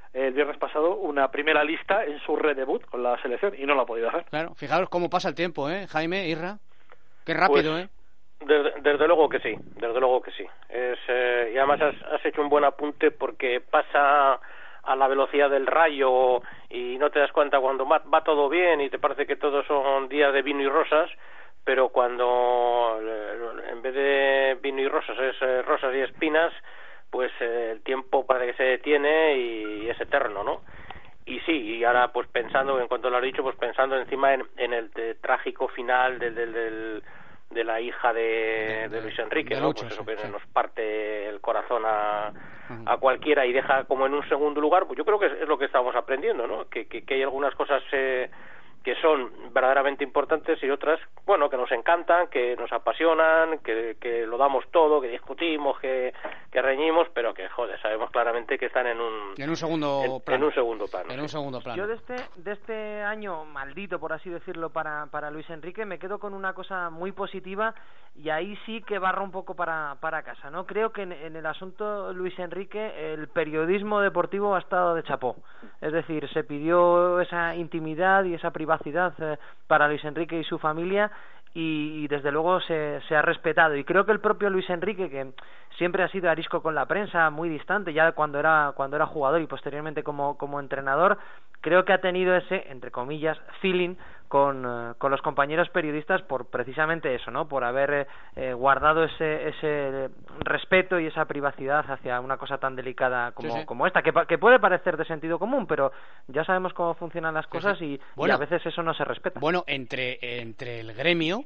el viernes pasado una primera lista en su redebut con la selección y no lo ha podido hacer. Claro, fijaros cómo pasa el tiempo, ¿eh? Jaime, Irra, qué rápido, pues, ¿eh? Desde, desde luego que sí, desde luego que sí. Es, eh, y además has, has hecho un buen apunte porque pasa a la velocidad del rayo y no te das cuenta cuando va, va todo bien y te parece que todos son días de vino y rosas, pero cuando en vez de vino y rosas es eh, rosas y espinas, pues eh, el tiempo parece que se detiene y es eterno, ¿no? Y sí, y ahora pues pensando, en cuanto lo has dicho, pues pensando encima en, en el de, trágico final del, del, del de la hija de, de Luis Enrique, de ¿no? Lucho, Pues eso sí, que sí. nos parte el corazón a, a cualquiera y deja como en un segundo lugar. Pues yo creo que es, es lo que estamos aprendiendo, ¿no? Que, que, que hay algunas cosas eh, que son verdaderamente importantes y otras, bueno, que nos encantan, que nos apasionan, que, que lo damos todo, que discutimos, que, que reñimos, pero que, joder, sabemos claramente que están en un en un segundo en, plano. en un segundo plano. En un segundo plano. Yo de este de este año maldito, por así decirlo, para para Luis Enrique, me quedo con una cosa muy positiva y ahí sí que barro un poco para para casa, ¿no? Creo que en, en el asunto Luis Enrique el periodismo deportivo ha estado de chapó. Es decir, se pidió esa intimidad y esa privacidad eh, para Luis Enrique y su familia y, y desde luego se, se ha respetado, y creo que el propio Luis Enrique, que siempre ha sido arisco con la prensa, muy distante ya cuando era cuando era jugador y posteriormente como como entrenador, creo que ha tenido ese, entre comillas, feeling con, eh, con los compañeros periodistas por precisamente eso, ¿no? Por haber eh, guardado ese ese respeto y esa privacidad hacia una cosa tan delicada como, sí, sí. como esta, que, que puede parecer de sentido común, pero ya sabemos cómo funcionan las cosas, sí, sí. Y, bueno, y a veces eso no se respeta. Bueno, entre entre el gremio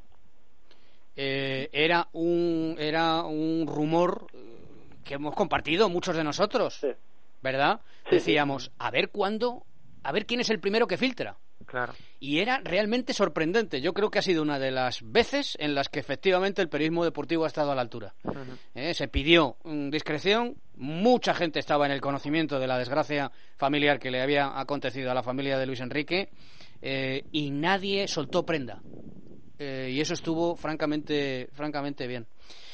eh, era un era un rumor que hemos compartido muchos de nosotros, sí. ¿Verdad? Sí, Decíamos, sí. a ver cuándo, a ver quién es el primero que filtra. Claro. Y era realmente sorprendente. Yo creo que ha sido una de las veces en las que efectivamente el periodismo deportivo ha estado a la altura. Uh-huh. ¿Eh? Se pidió um, discreción, mucha gente estaba en el conocimiento de la desgracia familiar que le había acontecido a la familia de Luis Enrique, eh, y nadie soltó prenda. Eh, y eso estuvo francamente, francamente bien.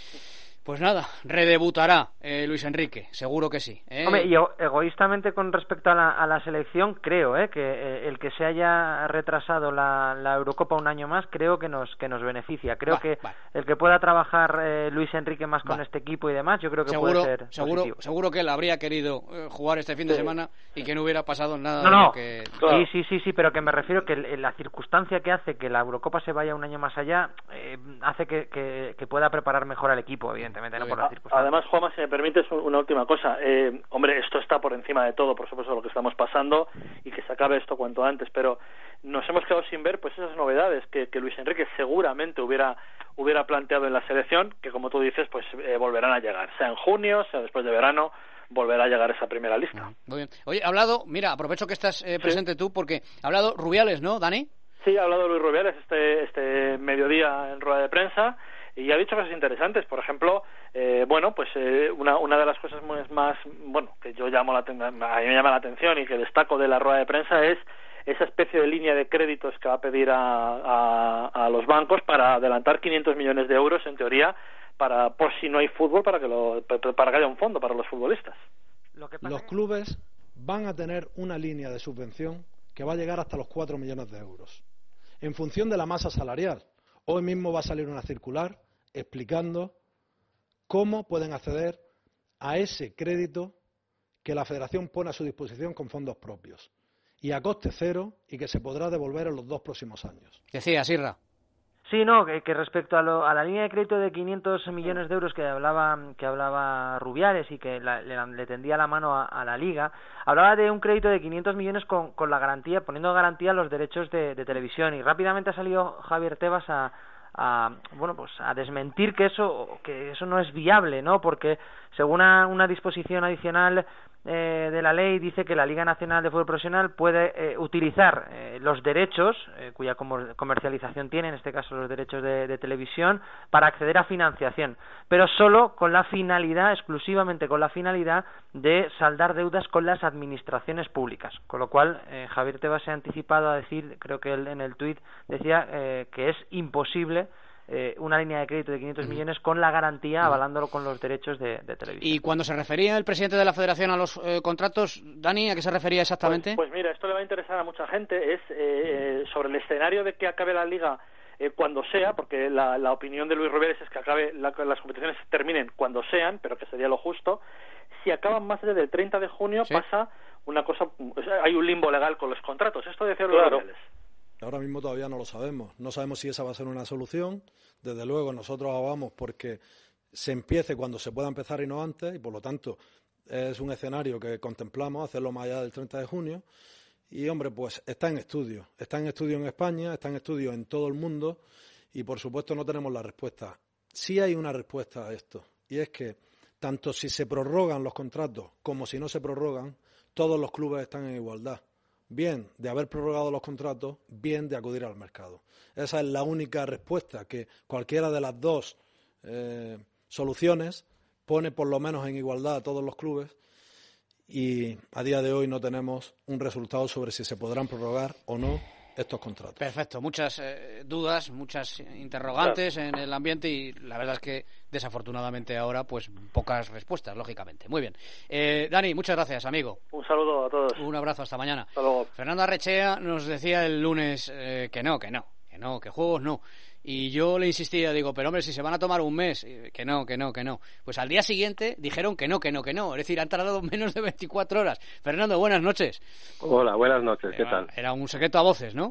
Pues nada, redebutará eh, Luis Enrique, seguro que sí. ¿eh? Hombre, y egoístamente con respecto a la, a la selección, creo eh, que eh, el que se haya retrasado la, la Eurocopa un año más, creo que nos que nos beneficia. Creo va, que va. el que pueda trabajar eh, Luis Enrique más con va. este equipo y demás, yo creo que seguro, puede ser seguro, positivo. Seguro que él habría querido eh, jugar este fin de sí. semana y que no hubiera pasado nada no, de no. lo que... Claro. Sí, sí, sí, sí, pero que me refiero que el, la circunstancia que hace que la Eurocopa se vaya un año más allá eh, hace que, que, que pueda preparar mejor al equipo, evidentemente, no por la circunstancia. Además, Juanma, si me permites una última cosa. Eh, hombre, esto está por encima de todo, por supuesto, lo que estamos pasando y que se acabe esto cuanto antes, pero nos hemos quedado sin ver pues esas novedades que, que Luis Enrique seguramente hubiera hubiera planteado en la selección, que como tú dices, pues eh, volverán a llegar, sea en junio, sea después de verano, volverá a llegar esa primera lista. Muy bien. Oye, ha hablado, mira, aprovecho que estás eh, presente sí. tú, porque ha hablado Rubiales, ¿no, Dani? Sí, ha hablado Luis Rubiales este, este mediodía en rueda de prensa, y ha dicho cosas interesantes. Por ejemplo, eh, bueno, pues eh, una, una de las cosas más, bueno, que yo llamo la, a mí me llama la atención y que destaco de la rueda de prensa es esa especie de línea de créditos que va a pedir a, a, a los bancos para adelantar quinientos millones de euros, en teoría, para por si no hay fútbol, para que lo, para que haya un fondo para los futbolistas. Lo que los clubes van a tener una línea de subvención que va a llegar hasta los cuatro millones de euros, en función de la masa salarial. Hoy mismo va a salir una circular explicando cómo pueden acceder a ese crédito que la Federación pone a su disposición con fondos propios y a coste cero, y que se podrá devolver en los dos próximos años. Decía Sirra. Sí, no, que, que respecto a, lo, a la línea de crédito de quinientos millones de euros que hablaba que hablaba Rubiales y que la, le, le tendía la mano a, a la Liga, hablaba de un crédito de quinientos millones con, con la garantía, poniendo garantía los derechos de, de televisión, y rápidamente ha salido Javier Tebas a a bueno pues a desmentir que eso que eso no es viable, ¿no? Porque según una, una disposición adicional eh, de la ley dice que la Liga Nacional de Fútbol Profesional puede eh, utilizar eh, los derechos eh, cuya comercialización tiene, en este caso los derechos de, de televisión, para acceder a financiación, pero solo con la finalidad, exclusivamente con la finalidad de saldar deudas con las administraciones públicas, con lo cual eh, Javier Tebas se ha anticipado a decir, creo que él en el tuit decía eh, que es imposible eh, una línea de crédito de quinientos uh-huh. millones con la garantía uh-huh. avalándolo con los derechos de, de televisión. Y cuando se refería el presidente de la Federación a los eh, contratos, Dani, ¿a qué se refería exactamente? Pues, pues mira, esto le va a interesar a mucha gente, es eh, sobre el escenario de que acabe la Liga eh, cuando sea, porque la, la opinión de Luis Rubiales es que acabe la, las competiciones terminen cuando sean, pero que sería lo justo. Si acaban más desde el treinta de junio, ¿sí? pasa una cosa, o sea, hay un limbo legal con los contratos. Esto decía Luis Rubiales. Ahora mismo todavía no lo sabemos. No sabemos si esa va a ser una solución. Desde luego nosotros abogamos porque se empiece cuando se pueda empezar y no antes, y por lo tanto es un escenario que contemplamos hacerlo más allá del treinta de junio. Y hombre, pues está en estudio. Está en estudio en España, está en estudio en todo el mundo y por supuesto no tenemos la respuesta. Sí hay una respuesta a esto, y es que tanto si se prorrogan los contratos como si no se prorrogan, todos los clubes están en igualdad. Bien de haber prorrogado los contratos, bien de acudir al mercado. Esa es la única respuesta que cualquiera de las dos eh, soluciones pone por lo menos en igualdad a todos los clubes, y a día de hoy no tenemos un resultado sobre si se podrán prorrogar o no estos contratos. Perfecto, muchas eh, dudas, muchas interrogantes claro. en el ambiente, y la verdad es que desafortunadamente ahora pues pocas respuestas, lógicamente. Muy bien. Eh, Dani, muchas gracias, amigo. Un saludo a todos. Un abrazo, hasta mañana. Hasta luego. Fernando Arrechea nos decía el lunes eh, que no, que no, que no, que juegos no. Y yo le insistía, digo, pero hombre, si se van a tomar un mes, que no, que no, que no. Pues al día siguiente dijeron que no, que no, que no. Es decir, han tardado menos de veinticuatro horas. Fernando, buenas noches. Hola, buenas noches, ¿qué era, tal? Era un secreto a voces, ¿no?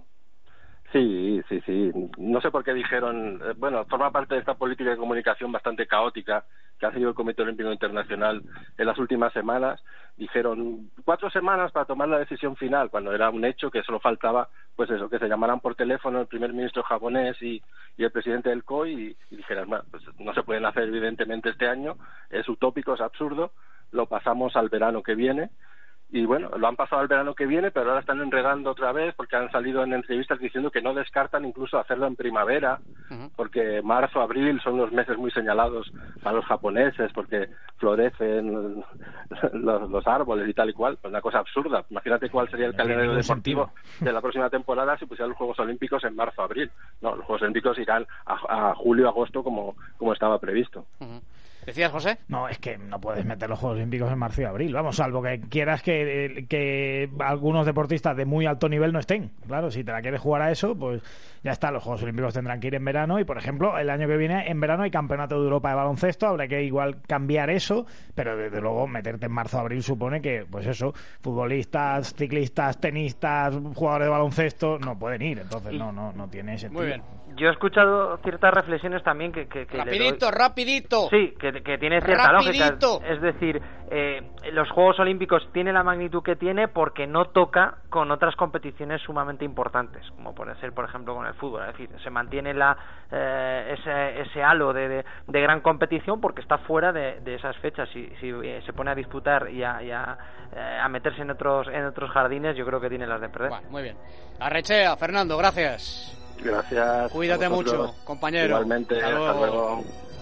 Sí, sí, sí. No sé por qué dijeron, eh, bueno, forma parte de esta política de comunicación bastante caótica que ha seguido el Comité Olímpico Internacional en las últimas semanas. Dijeron cuatro semanas para tomar la decisión final, cuando era un hecho que solo faltaba, pues eso, que se llamaran por teléfono el primer ministro japonés y, y el presidente del C O I y, y dijeran, bueno, pues no se pueden hacer evidentemente este año, es utópico, es absurdo, lo pasamos al verano que viene. Y bueno, lo han pasado al verano que viene, pero ahora están enredando otra vez porque han salido en entrevistas diciendo que no descartan incluso hacerlo en primavera, uh-huh. porque marzo, abril son los meses muy señalados para los japoneses porque florecen los, los árboles y tal y cual. Pues una cosa absurda. Imagínate cuál sería el calendario deportivo de la próxima temporada si pusieran los Juegos Olímpicos en marzo, abril. No, los Juegos Olímpicos irán a, a julio, agosto como, como estaba previsto. Uh-huh. ¿Decías, José? No, es que no puedes meter los Juegos Olímpicos en marzo y abril, vamos, salvo que quieras que, que algunos deportistas de muy alto nivel no estén. Claro, si te la quieres jugar a eso, pues ya está, los Juegos Olímpicos tendrán que ir en verano y, por ejemplo, el año que viene en verano hay Campeonato de Europa de baloncesto, habrá que igual cambiar eso, pero desde luego meterte en marzo o abril supone que, pues eso, futbolistas, ciclistas, tenistas, jugadores de baloncesto no pueden ir, entonces no, no, no tiene sentido. Muy bien. Yo he escuchado ciertas reflexiones también que... que, que rapidito, doy... rapidito. Sí, que, que tiene cierta rapidito. lógica. Es decir, eh, los Juegos Olímpicos tienen la magnitud que tiene porque no toca con otras competiciones sumamente importantes, como puede ser, por ejemplo, con el fútbol. Es decir, se mantiene la eh, ese, ese halo de, de, de gran competición porque está fuera de, de esas fechas. Si, si eh, se pone a disputar y a, y a, eh, a meterse en otros, en otros jardines, yo creo que tiene las de perder. Bueno, muy bien. Arrechea, Fernando, gracias. Gracias. Cuídate mucho, compañero. Igualmente, hasta luego. Hasta luego.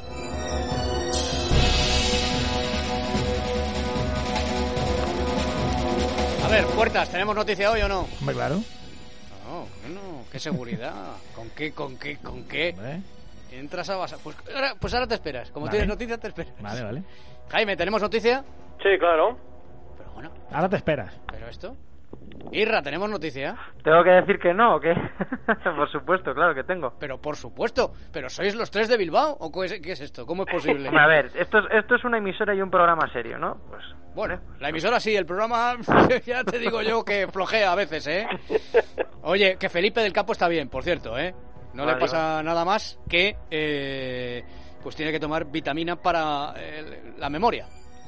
A ver, Puertas, ¿tenemos noticia hoy o no? Muy claro. No, no, qué seguridad. ¿Con qué, con qué, con qué? ¿Vale? Entras a base. Pues ahora, pues ahora te esperas. Como vale. tienes noticia, te esperas. Vale, vale. Jaime, ¿tenemos noticia? Sí, claro. Pero bueno. Ahora te esperas. ¿Pero esto? Irra, ¿tenemos noticia? ¿Tengo que decir que no o qué? Por supuesto, claro que tengo. Pero por supuesto. ¿Pero sois los tres de Bilbao? ¿O qué es, qué es esto? ¿Cómo es posible? A ver, esto es, esto es una emisora y un programa serio, ¿no? Pues bueno, la emisora sí, el programa ya te digo yo que flojea a veces, ¿eh? Oye, que Felipe del Campo está bien, por cierto, ¿eh? No vale, le pasa vale. nada más que eh, pues tiene que tomar vitamina para eh, la memoria.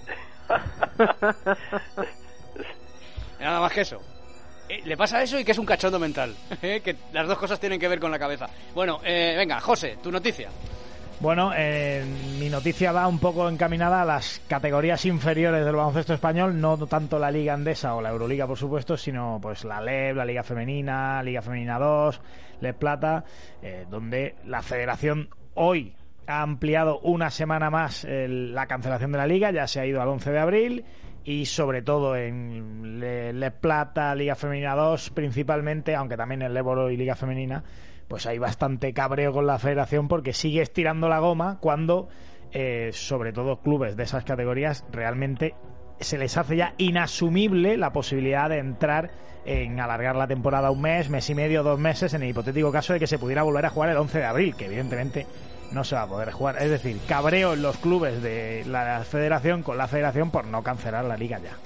Nada más que eso. Eh, le pasa eso y que es un cachondo mental. ¿eh? Que las dos cosas tienen que ver con la cabeza. Bueno, eh, venga, José, tu noticia. Bueno, eh, mi noticia va un poco encaminada a las categorías inferiores del baloncesto español, no tanto la Liga Andesa o la Euroliga, por supuesto, sino pues la L E B, la Liga Femenina, Liga Femenina dos, L E B Plata, eh, donde la Federación hoy ha ampliado una semana más el, la cancelación de la Liga, ya se ha ido al once de abril. Y sobre todo en L E B Plata, Liga Femenina dos, principalmente, aunque también en L E B Oro y Liga Femenina, pues hay bastante cabreo con la federación porque sigue estirando la goma cuando, eh, sobre todo clubes de esas categorías, realmente se les hace ya inasumible la posibilidad de entrar en alargar la temporada un mes, mes y medio, dos meses, en el hipotético caso de que se pudiera volver a jugar el once de abril, que evidentemente no se va a poder jugar. Es decir, cabreo en los clubes de la federación con la federación por no cancelar la liga ya.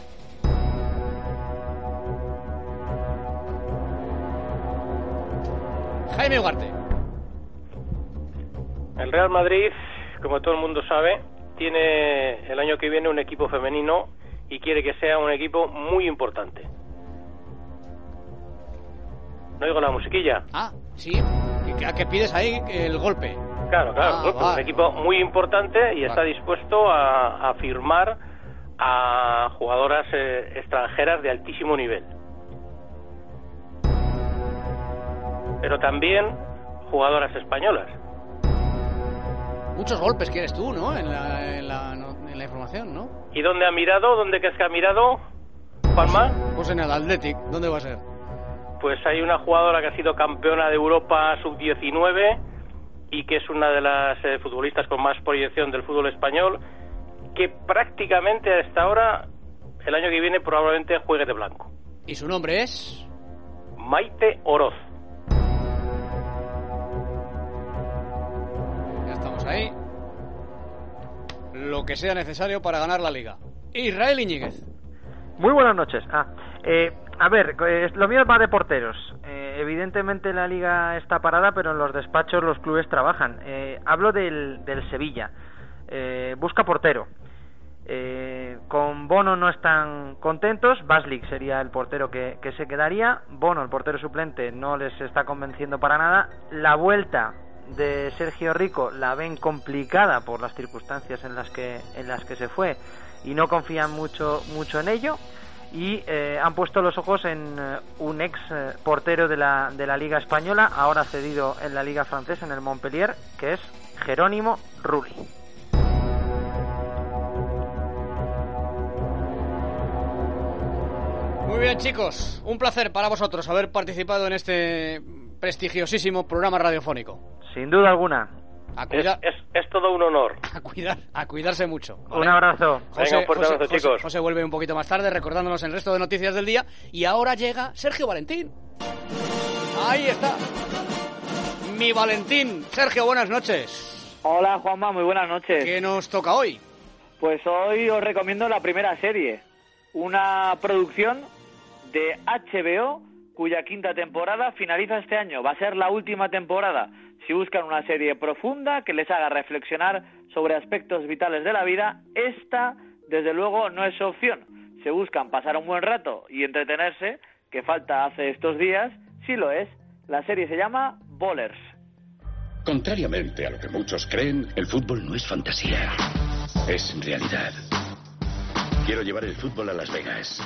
Jaime Ugarte. El Real Madrid, como todo el mundo sabe, tiene el año que viene un equipo femenino y quiere que sea un equipo muy importante. ¿No oigo la musiquilla? Ah, sí. ¿A qué pides ahí el golpe? Claro, claro. Ah, golpe. vale. Un equipo muy importante y vale. Está dispuesto a, a firmar a jugadoras eh, extranjeras de altísimo nivel. Pero también jugadoras españolas. Muchos golpes quieres tú, ¿no? En la, en la, en la información, ¿no? ¿Y dónde ha mirado? ¿Dónde crees que ha mirado, Juanma? Pues en el Athletic. ¿Dónde va a ser? Pues hay una jugadora que ha sido campeona de Europa sub diecinueve y que es una de las eh, futbolistas con más proyección del fútbol español, que prácticamente a esta hora, el año que viene, probablemente juegue de blanco. ¿Y su nombre es? Maite Oroz. Ya estamos ahí. Lo que sea necesario para ganar la liga. Israel Iñiguez. Muy buenas noches. Ah, eh, a ver, eh, lo mío va de porteros. Eh, evidentemente la liga está parada, pero en los despachos los clubes trabajan. Eh, hablo del, del Sevilla. Eh, busca portero. Eh, con Bono no están contentos. Baslik sería el portero que, que se quedaría. Bono, el portero suplente, no les está convenciendo para nada. La vuelta de Sergio Rico la ven complicada por las circunstancias en las que en las que se fue y no confían mucho mucho en ello. Y eh, han puesto los ojos en eh, un ex eh, portero de la, de la Liga Española, ahora cedido en la Liga Francesa, en el Montpellier, que es Jerónimo Rulli. Muy bien, chicos, un placer para vosotros haber participado en este prestigiosísimo programa radiofónico. Sin duda alguna. A cuidar... es, es, es todo un honor. A cuidar, a cuidarse mucho. ¿Vale? Un abrazo. José, Venga, un fuerte José, abrazo, José, chicos. José vuelve un poquito más tarde recordándonos el resto de noticias del día. Y ahora llega Sergio Valentín. Ahí está. Mi Valentín. Sergio, buenas noches. Hola, Juanma, muy buenas noches. ¿Qué nos toca hoy? Pues hoy os recomiendo la primera serie. Una producción de H B O cuya quinta temporada finaliza este año. Va a ser la última temporada. Si buscan una serie profunda que les haga reflexionar sobre aspectos vitales de la vida, esta, desde luego, no es su opción. Se buscan pasar un buen rato y entretenerse, que falta hace estos días, sí lo es. La serie se llama Ballers. Contrariamente a lo que muchos creen, el fútbol no es fantasía. Es realidad. Quiero llevar el fútbol a Las Vegas.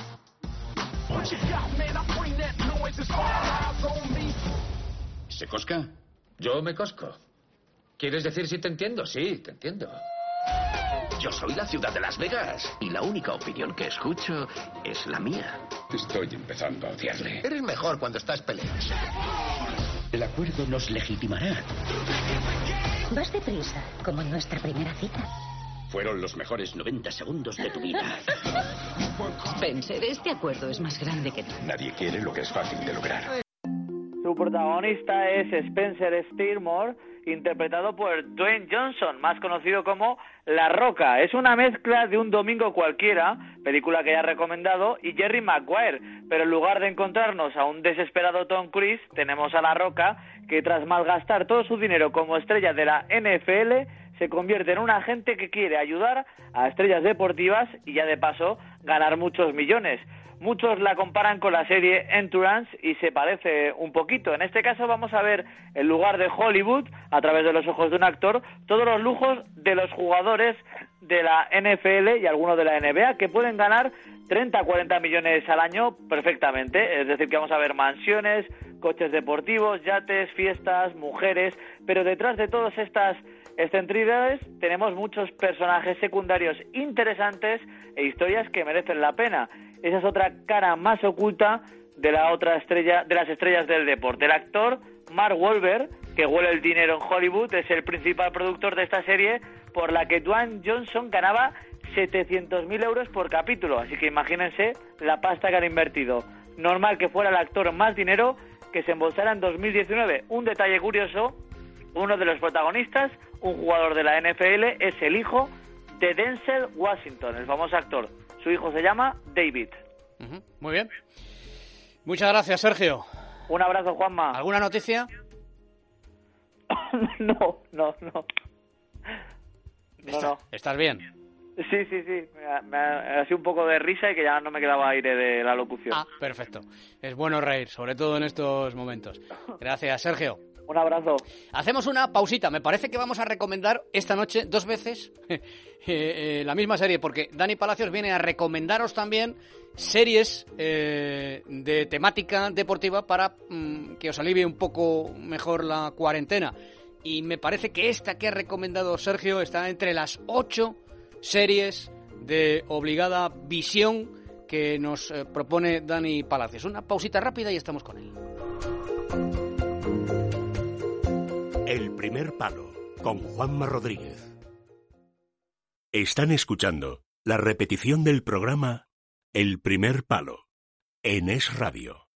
¿Se cosca? Yo me cosco. ¿Quieres decir si te entiendo? Sí, te entiendo. Yo soy la ciudad de Las Vegas y la única opinión que escucho es la mía. Estoy empezando a odiarle. Eres mejor cuando estás peleas. El acuerdo nos legitimará. Vas deprisa, como en nuestra primera cita. Fueron los mejores noventa segundos de tu vida. Spencer, este acuerdo es más grande que tú. Nadie quiere lo que es fácil de lograr. Su protagonista es Spencer Steermore, interpretado por Dwayne Johnson, más conocido como La Roca. Es una mezcla de Un domingo cualquiera, película que ya he recomendado, y Jerry Maguire, pero en lugar de encontrarnos a un desesperado Tom Cruise, tenemos a La Roca, que tras malgastar todo su dinero como estrella de la N F L, se convierte en un agente que quiere ayudar a estrellas deportivas y ya de paso ganar muchos millones. Muchos la comparan con la serie Entourage y se parece un poquito. En este caso vamos a ver, en lugar de Hollywood, a través de los ojos de un actor, todos los lujos de los jugadores de la N F L y algunos de la N B A que pueden ganar treinta a cuarenta millones al año perfectamente. Es decir, que vamos a ver mansiones, coches deportivos, yates, fiestas, mujeres, pero detrás de todas estas excentricidades tenemos muchos personajes secundarios interesantes e historias que merecen la pena. Esa es otra cara más oculta de la otra estrella, de las estrellas del deporte. El actor Mark Wahlberg, que huele el dinero en Hollywood, es el principal productor de esta serie, por la que Dwayne Johnson ganaba setecientos mil euros por capítulo. Así que imagínense la pasta que han invertido. Normal que fuera el actor más dinero que se embolsara en dos mil diecinueve. Un detalle curioso, uno de los protagonistas, un jugador de la N F L, es el hijo de Denzel Washington, el famoso actor. Su hijo se llama David. Uh-huh. Muy bien. Muchas gracias, Sergio. Un abrazo, Juanma. ¿Alguna noticia? no, no, no. ¿Está, no, no. ¿Estás bien? Sí, sí, sí. Me ha, me ha, ha sido un poco de risa y que ya no me quedaba aire de la locución. Ah, perfecto. Es bueno reír, sobre todo en estos momentos. Gracias, Sergio. Un abrazo. Hacemos una pausita. Me parece que vamos a recomendar esta noche dos veces eh, eh, la misma serie, porque Dani Palacios viene a recomendaros también series eh, de temática deportiva para mm, que os alivie un poco mejor la cuarentena. Y me parece que esta que ha recomendado Sergio está entre las ocho series de obligada visión que nos eh, propone Dani Palacios. Una pausita rápida y estamos con él. El primer palo, con Juanma Rodríguez. Están escuchando la repetición del programa El primer palo, en Es Radio.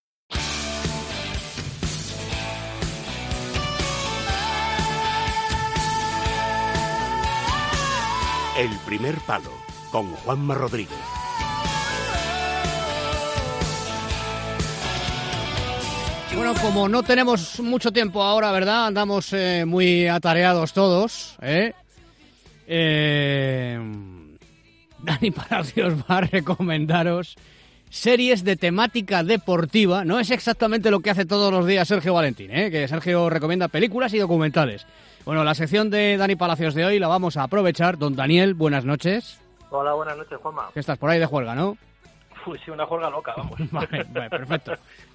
El primer palo, con Juanma Rodríguez. Bueno, como no tenemos mucho tiempo ahora, ¿verdad? Andamos eh, muy atareados todos, ¿eh? eh... Dani Palacios va a recomendaros series de temática deportiva. No es exactamente lo que hace todos los días Sergio Valentín, ¿eh? Que Sergio recomienda películas y documentales. Bueno, la sección de Dani Palacios de hoy la vamos a aprovechar. Don Daniel, buenas noches. Hola, buenas noches, Juanma. Que estás por ahí de juerga, ¿no? Uy, sí, una juerga loca, vamos. Vale, vale, perfecto.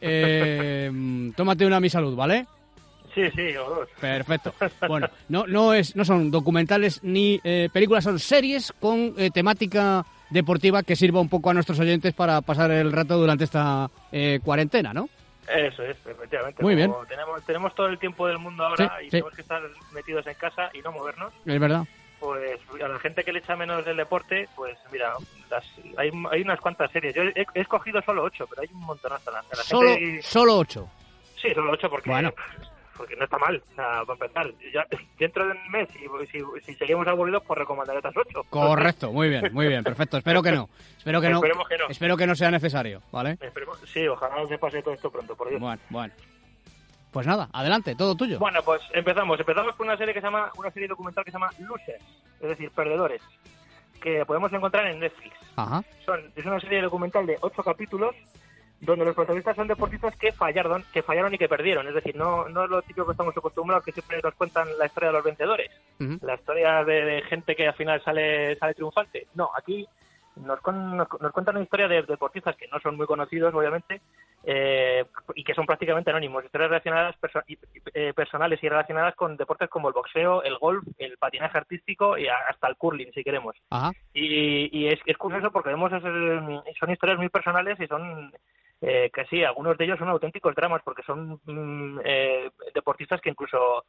Eh, tómate una a mi salud, ¿vale? Sí, sí, o dos. Perfecto. Bueno, no, no, es, no son documentales ni eh, películas, son series con eh, temática deportiva que sirva un poco a nuestros oyentes para pasar el rato durante esta eh, cuarentena, ¿no? Eso es, efectivamente. Muy bien. Tenemos, tenemos todo el tiempo del mundo ahora sí, y sí. tenemos que estar metidos en casa y no movernos. Es verdad. Pues a la gente que le echa menos del deporte, pues mira, las, hay, hay unas cuantas series. Yo he, he escogido solo ocho, pero hay un montonazo. La, la ¿Solo, gente... ¿Solo ocho? Sí, solo ocho porque... Bueno. Porque no está mal, o sea, para empezar. Ya, dentro de un mes, si, si, si seguimos aburridos, pues recomendaré otras ocho. Correcto, muy bien, muy bien, perfecto. Espero que no. Espero que no. Esperemos que no. Espero que no sea necesario, ¿vale? Esperemos, sí, ojalá se pase todo esto pronto, por Dios. Bueno, bueno. Pues nada, adelante, todo tuyo. Bueno, pues empezamos. Empezamos con una serie que se llama, una serie documental que se llama Losers, es decir, perdedores, que podemos encontrar en Netflix. Ajá. Son, es una serie documental de ocho capítulos donde los protagonistas son deportistas que fallaron, que fallaron y que perdieron. Es decir, no, no es lo típico que estamos acostumbrados, que siempre nos cuentan la historia de los vencedores, uh-huh. la historia de, de gente que al final sale sale triunfante. No, aquí nos, con, nos, nos cuentan una historia de deportistas que no son muy conocidos, obviamente, eh, y que son prácticamente anónimos. Historias relacionadas perso- eh, personales y relacionadas con deportes como el boxeo, el golf, el patinaje artístico y hasta el curling, si queremos. Ajá. Y, y es, es curioso porque vemos es, son historias muy personales y son eh, que sí, algunos de ellos son auténticos dramas porque son mm, eh, deportistas que incluso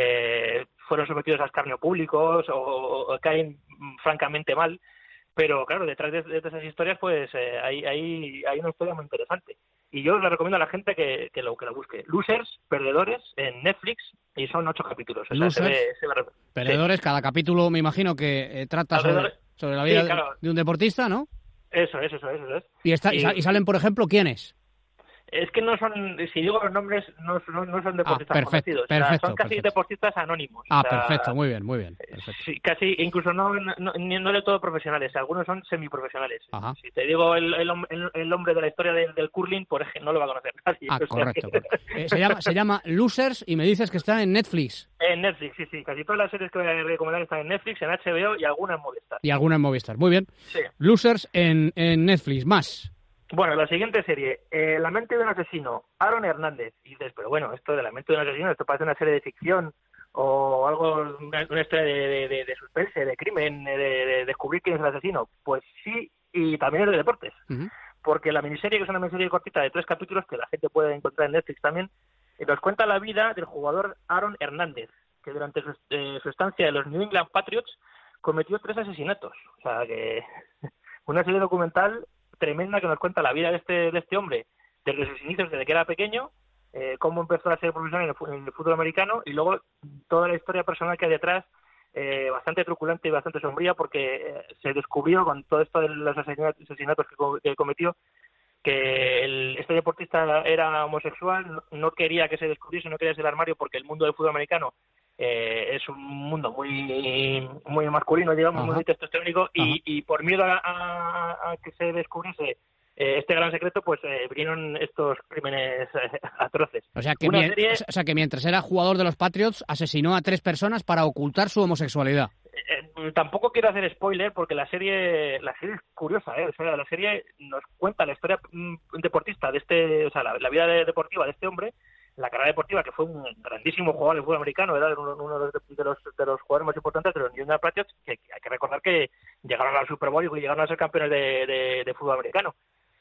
eh, fueron sometidos a escarnio públicos o, o caen mm, francamente mal. Pero claro, detrás de, de esas historias pues eh, hay, hay, hay una historia muy interesante. Y yo le recomiendo a la gente que, que, lo, que lo busque. Losers, Perdedores, en Netflix, y son ocho capítulos. O sea, Losers, se ve, se ve... Perdedores, sí. Cada capítulo me imagino que eh, trata sobre, sobre la vida sí, claro. de un deportista, ¿no? Eso es, eso es, eso es. ¿Y, está, y... y salen, por ejemplo, quiénes? Es que no son, si digo los nombres, no, no, no son deportistas ah, perfecto, conocidos. Perfecto, o sea, son casi perfecto. deportistas anónimos. Ah, o sea, perfecto, muy bien, muy bien. Perfecto. Sí, casi, incluso no, no, no, no de todo profesionales, algunos son semiprofesionales. Ajá. Si te digo el, el, el, el hombre de la historia del, del curling, por ejemplo, no lo va a conocer nadie. Ah, o sea, correcto. Que... correcto. Eh, se, llama, se llama Losers y me dices que está en Netflix. En Netflix, sí, sí. Casi todas las series que voy a recomendar están en Netflix, en H B O y algunas en Movistar. Y algunas en Movistar, muy bien. Sí. Losers en, en Netflix, más. Bueno, la siguiente serie, eh, La mente de un asesino, Aaron Hernández. Y dices, pero bueno, esto de La mente de un asesino, esto parece una serie de ficción o algo, una, una historia de, de, de, de suspense, de crimen, de, de descubrir quién es el asesino. Pues sí, y también es de deportes. Uh-huh. Porque la miniserie, que es una miniserie cortita de tres capítulos, que la gente puede encontrar en Netflix también, eh, nos cuenta la vida del jugador Aaron Hernández, que durante su, eh, su estancia en los New England Patriots cometió tres asesinatos. O sea, que una serie documental tremenda que nos cuenta la vida de este, de este hombre desde sus inicios, desde que era pequeño, eh, cómo empezó a ser profesional en el, en el fútbol americano y luego toda la historia personal que hay detrás, eh, bastante truculenta y bastante sombría, porque eh, se descubrió con todo esto de los asesinatos, asesinatos que, que cometió que el, este deportista era homosexual, no, no quería que se descubriese, no quería ser el armario, porque el mundo del fútbol americano eh, es un mundo muy muy masculino, digamos, Ajá. muy testosterónico, y, y por miedo a, a, a que se descubriese eh, este gran secreto, pues eh, vinieron estos crímenes eh, atroces. O sea, que Una mien- serie... o sea que mientras era jugador de los Patriots, asesinó a tres personas para ocultar su homosexualidad. Eh, tampoco quiero hacer spoiler porque la serie la serie es curiosa, ¿eh? O sea, la serie nos cuenta la historia mm, deportista de este, o sea, la, la vida de, deportiva de este hombre, la carrera deportiva, que fue un grandísimo jugador de fútbol americano, ¿verdad? Uno, uno de, los, de los de los jugadores más importantes de los New England Patriots, que, que hay que recordar que llegaron al Super Bowl y llegaron a ser campeones de, de, de fútbol americano.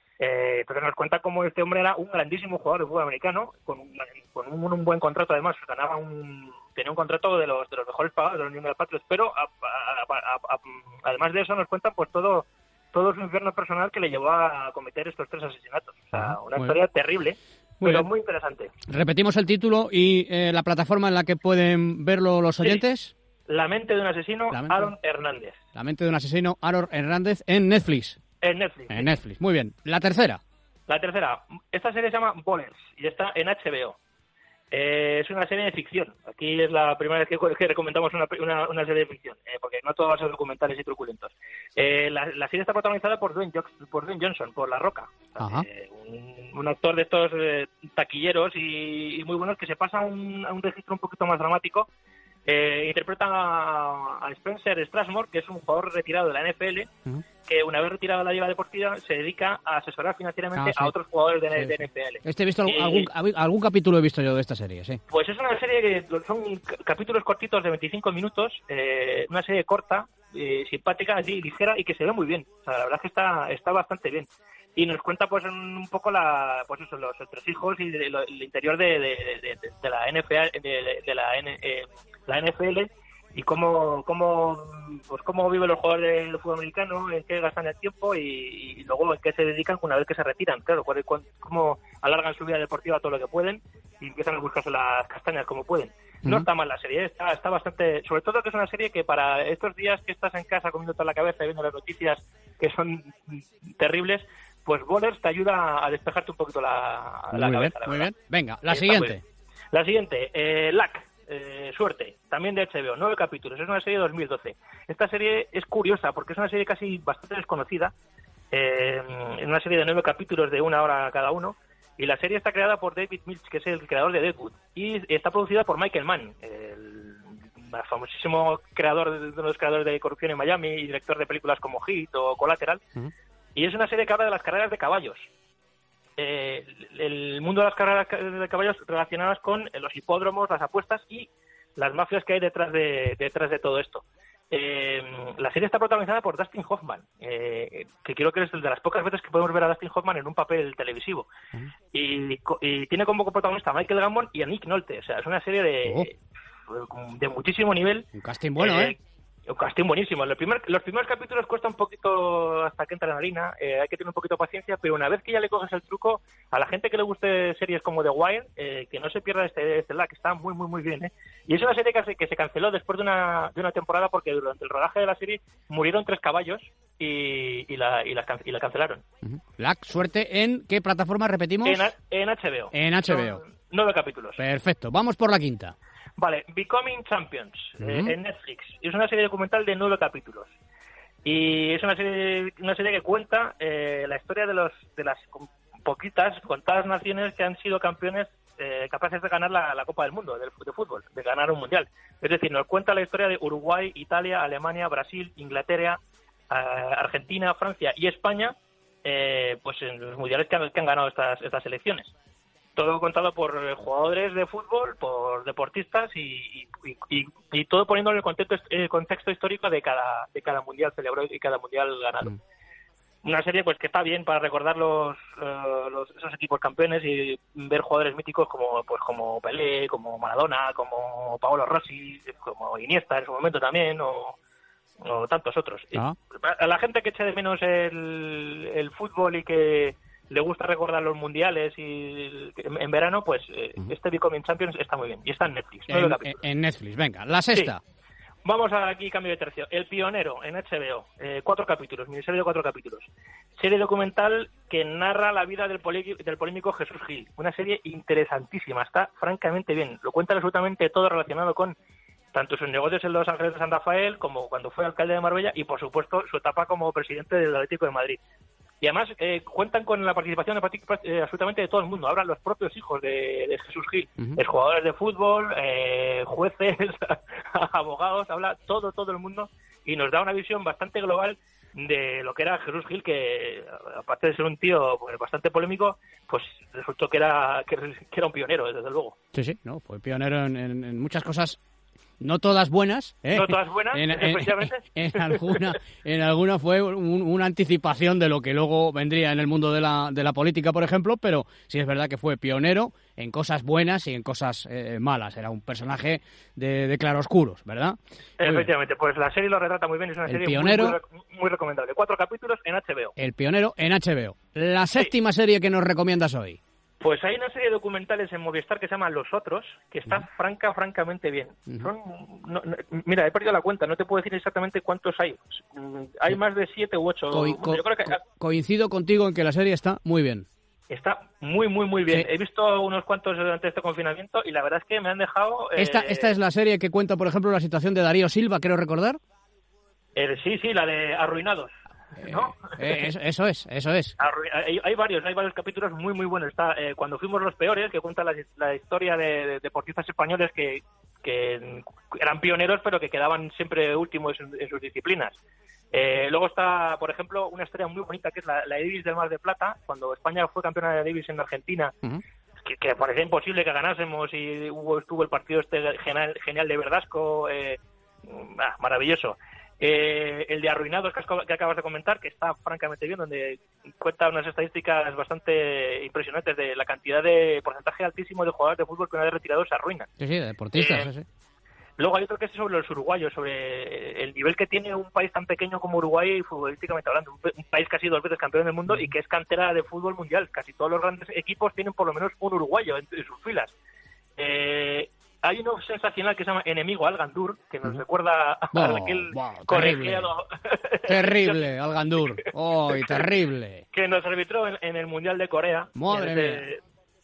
Eh, entonces nos cuenta cómo este hombre era un grandísimo jugador de fútbol americano, con, un, con un, un buen contrato, además ganaba un tenía un contrato de los de los mejores pagados de los New England Patriots, pero a, a, a, a, además de eso nos cuentan pues todo todo su infierno personal que le llevó a cometer estos tres asesinatos. O sea, Ah, una muy historia terrible, Muy pero bien. muy interesante. Repetimos el título y eh, la plataforma en la que pueden verlo los oyentes. Sí. La mente de un asesino, La mente- Aaron Hernández. La mente de un asesino, Aaron Hernández, en Netflix. En Netflix. En Netflix, muy bien. La tercera. La tercera, esta serie se llama Ballers y está en H B O. Eh, es una serie de ficción. Aquí es la primera vez que, que recomendamos una, una, una serie de ficción, eh, porque no todo va a ser documentales y truculentos. Eh, la, la serie está protagonizada por Dwayne, Jo- por Dwayne Johnson, por La Roca. Ajá. Eh, un, un actor de estos eh, taquilleros y, y muy buenos, que se pasa a un, a un registro un poquito más dramático. Eh, interpreta a, a Spencer Strasmore, que es un jugador retirado de la N F L, Ujú. que una vez retirado de la liga deportiva se dedica a asesorar financieramente Ah, sí. a otros jugadores de, Sí, de sí. N F L. Este he visto algún, Y- algún, algún- algún capítulo he visto yo de esta serie, sí. Pues es una serie que son c- capítulos cortitos de veinticinco minutos, eh, una serie corta, eh, simpática, así, ligera, y que se ve muy bien. O sea, la verdad es que está, está bastante bien. Y nos cuenta pues un poco la, pues eso, los entresijos y de- lo- el interior de, de, de, de- de la N F L, de, de- de la, N- eh, la N F L, y cómo, cómo, pues cómo viven los jugadores del fútbol americano, en qué gastan el tiempo y, y luego en qué se dedican una vez que se retiran. Claro, cuál- cuál- cómo alargan su vida deportiva todo lo que pueden y empiezan a buscarse las castañas como pueden. No Ujú. está mal la serie, está, está bastante... Sobre todo que es una serie que para estos días que estás en casa comiendo toda la cabeza y viendo las noticias que son terribles, pues Ballers te ayuda a despejarte un poquito la, la Muy bien, cabeza. la muy verdad. bien. Venga, la Está muy siguiente. bien. La siguiente, eh, Luck, eh, Suerte, también de H B O, nueve capítulos, es una serie de dos mil doce. Esta serie es curiosa porque es una serie casi bastante desconocida, eh, una serie de nueve capítulos de una hora cada uno, y la serie está creada por David Milch, que es el creador de Deadwood, y está producida por Michael Mann, el famosísimo creador de, de uno de los creadores de Corrupción en Miami y director de películas como Hit o Collateral. Ujú. Y es una serie que habla de las carreras de caballos. Eh, el mundo de las carreras de caballos relacionadas con los hipódromos, las apuestas y las mafias que hay detrás de, detrás de todo esto. Eh, la serie está protagonizada por Dustin Hoffman, eh, que creo que es de las pocas veces que podemos ver a Dustin Hoffman en un papel televisivo. Y, co- y tiene como coprotagonista a Michael Gambon y a Nick Nolte. O sea, es una serie de, de muchísimo nivel. Un casting bueno, ¿eh? Un casting buenísimo. Los, primer, los primeros capítulos cuesta un poquito hasta que entra en harina, eh, hay que tener un poquito de paciencia, pero una vez que ya le coges el truco, a la gente que le guste series como The Wire, eh, que no se pierda este, este lag, que está muy, muy, muy bien. ¿eh? Y es una serie que se, que se canceló después de una, de una temporada porque durante el rodaje de la serie murieron tres caballos y, y, la, y, la, can- y la cancelaron. Ujú. Luck, Suerte, ¿en qué plataforma repetimos? En, a- en H B O. En H B O. Son nueve capítulos. Perfecto, vamos por la quinta. Vale, Becoming Champions, eh, Ujú. en Netflix. Es una serie documental de nueve capítulos. Y es una serie, una serie que cuenta eh, la historia de los de las con- poquitas, contadas naciones que han sido campeones eh, capaces de ganar la, la Copa del Mundo del, de fútbol, de ganar un mundial. Es decir, nos cuenta la historia de Uruguay, Italia, Alemania, Brasil, Inglaterra, eh, Argentina, Francia y España, eh, pues en los mundiales que han, que han ganado estas, estas selecciones. Todo contado por eh, jugadores de fútbol, por deportistas y, y, y, y todo poniéndolo en el contexto, el contexto histórico de cada de cada mundial celebrado y cada mundial ganado. Mm. una serie pues que está bien para recordar los, uh, los esos equipos campeones y ver jugadores míticos como pues como Pelé, como Maradona, como Paolo Rossi, como Iniesta en su momento también, o, o tantos otros. Ah. Y a la gente que eche de menos el, el fútbol y que le gusta recordar los mundiales y en, en verano, pues eh, uh-huh. este Becoming Champions está muy bien y está en Netflix. En, en Netflix, venga, la sexta. Sí. Vamos a aquí, cambio de tercio. El Pionero, en H B O. Eh, cuatro capítulos, miniserie de cuatro capítulos. Serie documental que narra la vida del, poli- del polémico Jesús Gil. Una serie interesantísima, está francamente bien. Lo cuenta absolutamente todo relacionado con tanto sus negocios en Los Ángeles de San Rafael como cuando fue alcalde de Marbella y, por supuesto, su etapa como presidente del Atlético de Madrid. Y además eh, cuentan con la participación de, eh, absolutamente de todo el mundo. Hablan los propios hijos de, de Jesús Gil, uh-huh. es jugadores de fútbol, eh, jueces, abogados, habla todo, todo el mundo y nos da una visión bastante global de lo que era Jesús Gil, que aparte de ser un tío pues, bastante polémico, pues resultó que era que, que era un pionero, desde luego. Sí, sí, no, fue pionero en, en, en muchas cosas. No todas buenas, ¿eh? No todas buenas, en, efectivamente. En, en, alguna, en alguna fue un, una anticipación de lo que luego vendría en el mundo de la, de la política, por ejemplo, pero sí es verdad que fue pionero en cosas buenas y en cosas eh, malas. Era un personaje de, de claroscuros, ¿verdad? Efectivamente, pues la serie lo retrata muy bien, es una el serie pionero, muy, muy, muy recomendable. Cuatro capítulos en H B O. El Pionero en H B O. La séptima sí. serie que nos recomiendas hoy. Pues hay una serie de documentales en Movistar que se llama Los Otros, que está uh-huh. franca, francamente bien. Uh-huh. Son, no, no, mira, he perdido la cuenta, no te puedo decir exactamente cuántos hay. Hay sí. más de siete u ocho. Co- co- Yo creo que... Coincido contigo en que la serie está muy bien. Está muy, muy, muy bien. Sí. He visto unos cuantos durante este confinamiento y la verdad es que me han dejado... Eh... Esta, esta es la serie que cuenta, por ejemplo, la situación de Darío Silva, creo recordar. Eh, sí, sí, la de Arruinados. ¿No? Eh, eso, eso es, eso es. Hay, hay varios, hay varios capítulos muy muy buenos. Está eh, Cuando fuimos los peores, que cuenta la, la historia de, de deportistas españoles que, que eran pioneros, pero que quedaban siempre últimos en, en sus disciplinas. Eh, luego está, por ejemplo, una historia muy bonita que es la, la Davis del Mar de Plata, cuando España fue campeona de Davis en Argentina. Uh-huh. que, que parecía imposible que ganásemos y hubo estuvo el partido este genial, genial de Verdasco, eh, ah, maravilloso. Eh, el de Arruinados que, que acabas de comentar, que está francamente bien, donde cuenta unas estadísticas bastante impresionantes de la cantidad de porcentaje altísimo de jugadores de fútbol que una vez retirados se arruinan. Sí, sí, de deportistas, eh, sí, sí. Luego hay otro que es sobre los uruguayos, sobre el nivel que tiene un país tan pequeño como Uruguay, futbolísticamente hablando, un, un país que ha sido dos veces campeón del mundo y que es cantera de fútbol mundial. Casi todos los grandes equipos tienen por lo menos un uruguayo en, en sus filas. Eh... Hay uno sensacional que se llama Enemigo Al Gandur, que nos uh-huh. recuerda a wow, aquel wow, colegiado... Terrible, Al Gandur. ¡Oh, terrible! Que nos arbitró en, en el Mundial de Corea. ¡Madre mía! Eh,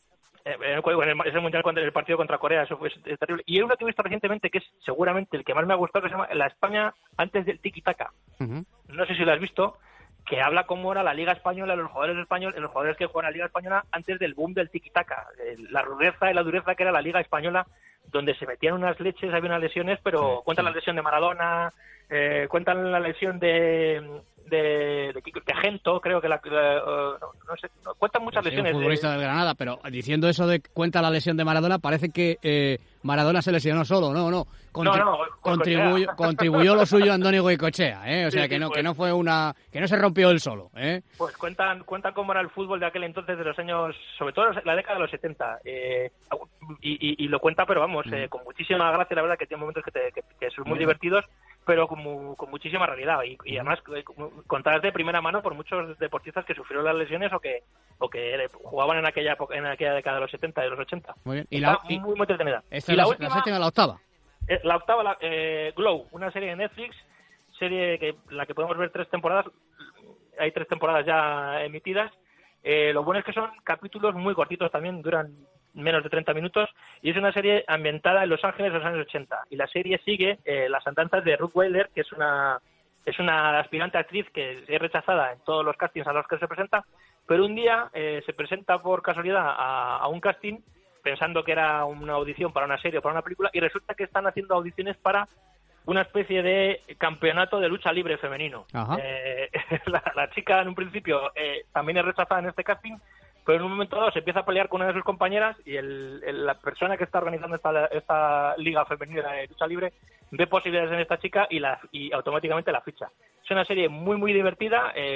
en el, ese Mundial, cuando el partido contra Corea, eso fue es terrible. Y hay uno que he visto recientemente, que es seguramente el que más me ha gustado, que se llama La España antes del tiki-taka. Uh-huh. No sé si lo has visto, que habla cómo era la Liga Española, los jugadores españoles, los jugadores que juegan a la Liga Española antes del boom del tiki-taka. La rudeza y la dureza que era la Liga Española, donde se metían unas leches, había unas lesiones, pero sí, cuentan sí. la lesión de Maradona, eh, cuentan la lesión de de, de, de Gento, creo que la, la uh, no, no sé, no, cuentan muchas sí, lesiones. Un futbolista de... del Granada, pero diciendo eso de cuenta la lesión de Maradona, parece que eh, Maradona se lesionó solo, no, no. Contri- no, no contribuyó, contribuyó lo suyo Andoni Goicoechea, ¿eh? O sea, sí, que no pues, que no fue una que no se rompió él solo, ¿eh? Pues cuentan cuentan cómo era el fútbol de aquel entonces, de los años, sobre todo la década de los setenta, eh, y, y, y lo cuenta, pero vamos, mm. eh, con muchísima gracia, la verdad, que tiene momentos que, te, que, que son muy mm. divertidos, pero con, con muchísima realidad y, y además eh, contadas de primera mano por muchos deportistas que sufrieron las lesiones o que o que jugaban en aquella época, en aquella década de los setenta y de los ochenta. Muy bien. Y Está la, y, muy, muy entretenida. Esta y la, la última, la séptima, la octava. Eh, la octava, la, eh, Glow, una serie de Netflix, serie que la que podemos ver tres temporadas, hay tres temporadas ya emitidas. Eh, lo bueno es que son capítulos muy cortitos también, duran menos de treinta minutos, y es una serie ambientada en Los Ángeles de los años ochenta. Y la serie sigue eh, las andanzas de Ruth Wilder, que es una es una aspirante actriz que es rechazada en todos los castings a los que se presenta, pero un día eh, se presenta por casualidad a, a un casting pensando que era una audición para una serie o para una película, y resulta que están haciendo audiciones para una especie de campeonato de lucha libre femenino. Eh, la, la chica en un principio eh, también es rechazada en este casting, pero en un momento dado se empieza a pelear con una de sus compañeras y el, el, la persona que está organizando esta, esta liga femenina de lucha libre ve posibilidades en esta chica y, la, y automáticamente la ficha. Es una serie muy muy divertida, eh,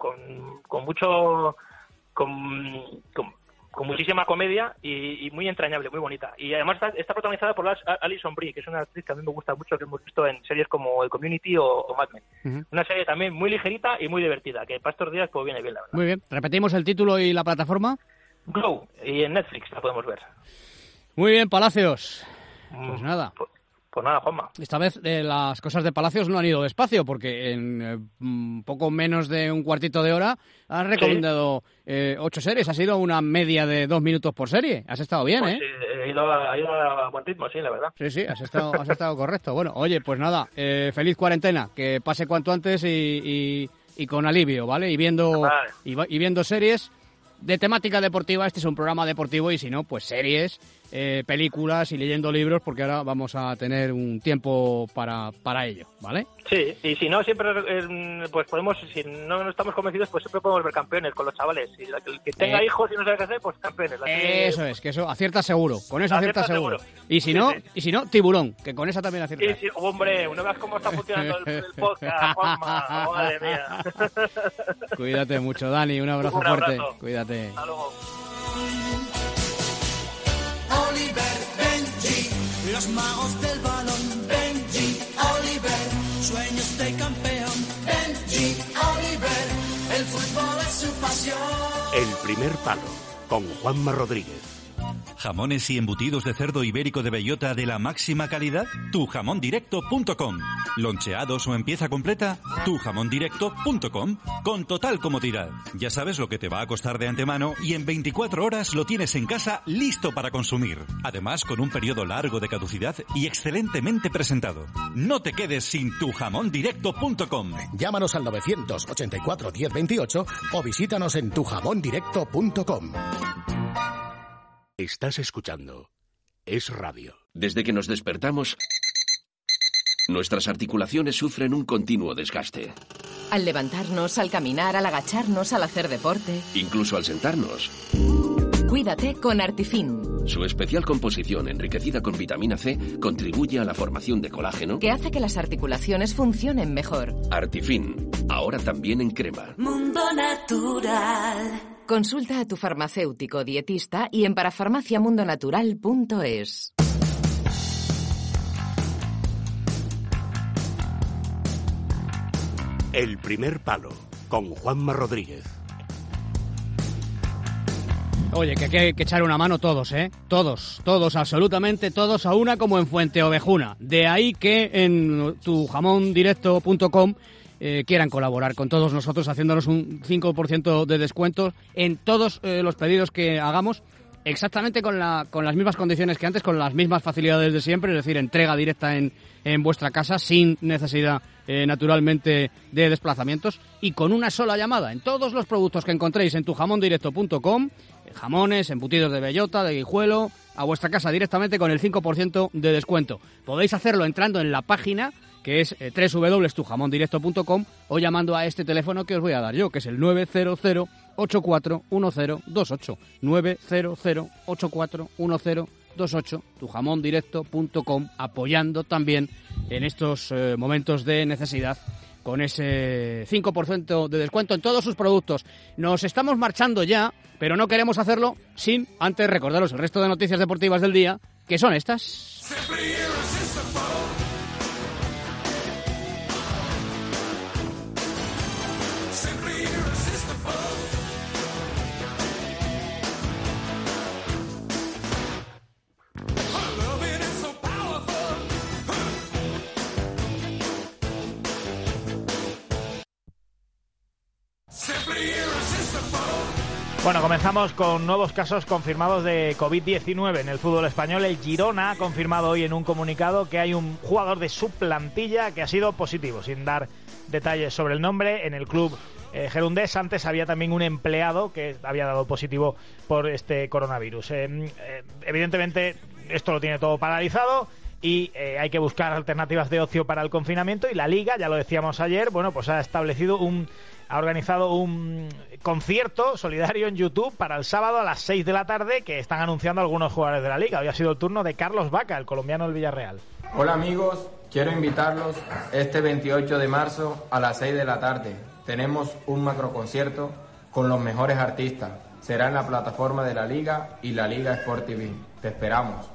con, con mucho... con, con con muchísima comedia y, y muy entrañable, muy bonita. Y además está, está protagonizada por Alison Brie, que es una actriz que a mí me gusta mucho, que hemos visto en series como El Community o, o Mad Men. Uh-huh. Una serie también muy ligerita y muy divertida, que para estos días pues viene bien, la verdad. Muy bien. ¿Repetimos el título y la plataforma? Glow, y en Netflix la podemos ver. Muy bien, Palacios. Pues mm, nada. Pues, pues nada, Juanma. Esta vez eh, las cosas de Palacios no han ido despacio, porque en eh, un poco menos de un cuartito de hora has recomendado ¿Sí? eh, ocho series. Ha sido una media de dos minutos por serie. Has estado bien, pues ¿eh? Sí, he ido, a, he ido a buen ritmo, sí, la verdad. Sí, sí, has estado, has estado correcto. Bueno, oye, pues nada, eh, feliz cuarentena, que pase cuanto antes y, y, y con alivio, ¿vale? Y viendo, vale. y, y viendo series de temática deportiva. Este es un programa deportivo y si no, pues series, eh, películas y leyendo libros, porque ahora vamos a tener un tiempo para, para ello, ¿vale? Sí, y si no, siempre eh, pues podemos, si no estamos convencidos, pues siempre podemos ver Campeones con los chavales. Si el que tenga eh, hijos y no sabe qué hacer, pues Campeones. La que... Eso es, que eso acierta seguro, con eso acierta, acierta seguro. seguro. Y si sí, no, sí. y si no, Tiburón, que con esa también acierta. Sí, sí, hombre, no veas cómo está funcionando el, el podcast, Juanma, madre mía. Cuídate mucho, Dani, un abrazo, un abrazo. fuerte. Cuídate. Hasta luego. Oliver, Benji, los magos del balón. Benji, Oliver, sueños de campeón. Benji, Oliver, el fútbol es su pasión. El primer palo, con Juanma Rodríguez. ¿Jamones y embutidos de cerdo ibérico de bellota de la máxima calidad? tu jamón directo punto com. ¿Loncheados o en pieza completa? tu jamón directo punto com. Con total comodidad. Ya sabes lo que te va a costar de antemano y en veinticuatro horas lo tienes en casa listo para consumir. Además, con un periodo largo de caducidad y excelentemente presentado. No te quedes sin tu jamón directo punto com. Llámanos al novecientos ochenta y cuatro diez veintiocho o visítanos en tu jamón directo punto com. Estás escuchando Es Radio. Desde que nos despertamos, nuestras articulaciones sufren un continuo desgaste. Al levantarnos, al caminar, al agacharnos, al hacer deporte. Incluso al sentarnos. Cuídate con Artifin. Su especial composición, enriquecida con vitamina C, contribuye a la formación de colágeno, que hace que las articulaciones funcionen mejor. Artifin, ahora también en crema. Mundo Natural. Consulta a tu farmacéutico dietista y en parafarmaciamundonatural punto es. El primer palo, con Juanma Rodríguez. Oye, que hay que echar una mano todos, ¿eh? Todos, todos, absolutamente todos a una, como en Fuente Ovejuna. De ahí que en tu jamón directo punto com eh, quieran colaborar con todos nosotros haciéndonos un cinco por ciento de descuento en todos eh, los pedidos que hagamos, exactamente con, la, con las mismas condiciones que antes, con las mismas facilidades de siempre, es decir, entrega directa en, en vuestra casa sin necesidad, eh, naturalmente, de desplazamientos y con una sola llamada en todos los productos que encontréis en tu jamón directo punto com, jamones, embutidos de bellota, de guijuelo, a vuestra casa directamente con el cinco por ciento de descuento. Podéis hacerlo entrando en la página, que es eh, doble u doble u doble u punto tu jamón directo punto com, o llamando a este teléfono que os voy a dar yo, que es el nueve cero cero ocho cuatro uno cero dos ocho, nueve cero cero ocho cuatro uno cero dos ocho, tu jamón directo punto com, apoyando también en estos eh, momentos de necesidad con ese cinco por ciento de descuento en todos sus productos. Nos estamos marchando ya, pero no queremos hacerlo sin antes recordaros el resto de noticias deportivas del día, que son estas. Bueno, comenzamos con nuevos casos confirmados de covid diecinueve en el fútbol español. El Girona ha confirmado hoy en un comunicado que hay un jugador de su plantilla que ha sido positivo, sin dar detalles sobre el nombre. En el club eh, gerundés antes había también un empleado que había dado positivo por este coronavirus. Eh, eh, evidentemente esto lo tiene todo paralizado y eh, hay que buscar alternativas de ocio para el confinamiento, y la Liga, ya lo decíamos ayer, bueno, pues ha establecido un... ha organizado un concierto solidario en YouTube para el sábado a las seis de la tarde, que están anunciando algunos jugadores de la Liga. Hoy ha sido el turno de Carlos Vaca, el colombiano del Villarreal. Hola amigos, quiero invitarlos este veintiocho de marzo a las seis de la tarde tenemos un macroconcierto con los mejores artistas. Será en la plataforma de la Liga y la Liga Sport T V. Te esperamos.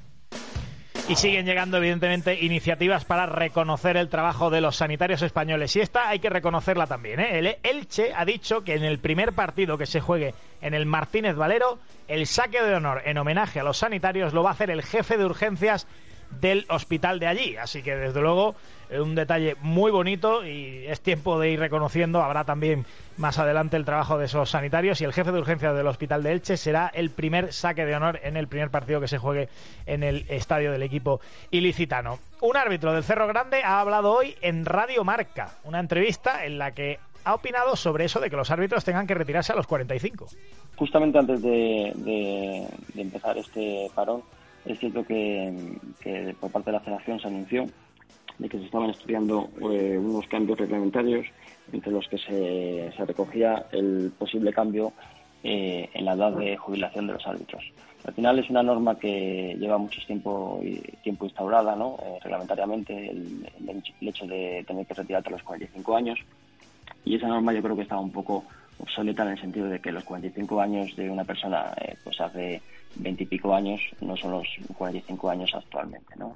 Y siguen llegando, evidentemente, iniciativas para reconocer el trabajo de los sanitarios españoles. Y esta hay que reconocerla también, ¿eh? El Elche ha dicho que en el primer partido que se juegue en el Martínez Valero, el saque de honor en homenaje a los sanitarios lo va a hacer el jefe de urgencias del hospital de allí. Así que, desde luego, un detalle muy bonito y es tiempo de ir reconociendo. Habrá también más adelante el trabajo de esos sanitarios y el jefe de urgencias del hospital de Elche será el primer saque de honor en el primer partido que se juegue en el estadio del equipo ilicitano. Un árbitro del Cerro Grande ha hablado hoy en Radio Marca, una entrevista en la que ha opinado sobre eso de que los árbitros tengan que retirarse a los cuarenta y cinco. Justamente antes de, de, de empezar este parón, es cierto que, que por parte de la Federación se anunció de que se estaban estudiando eh, unos cambios reglamentarios entre los que se, se recogía el posible cambio eh, en la edad de jubilación de los árbitros. Al final es una norma que lleva mucho tiempo tiempo instaurada, ¿no? Eh, reglamentariamente, el, el, el hecho de tener que retirarte a los cuarenta y cinco años, y esa norma yo creo que estaba un poco obsoleta en el sentido de que los cuarenta y cinco años de una persona eh, pues hace veinte y pico años no son los cuarenta y cinco años actualmente, ¿no?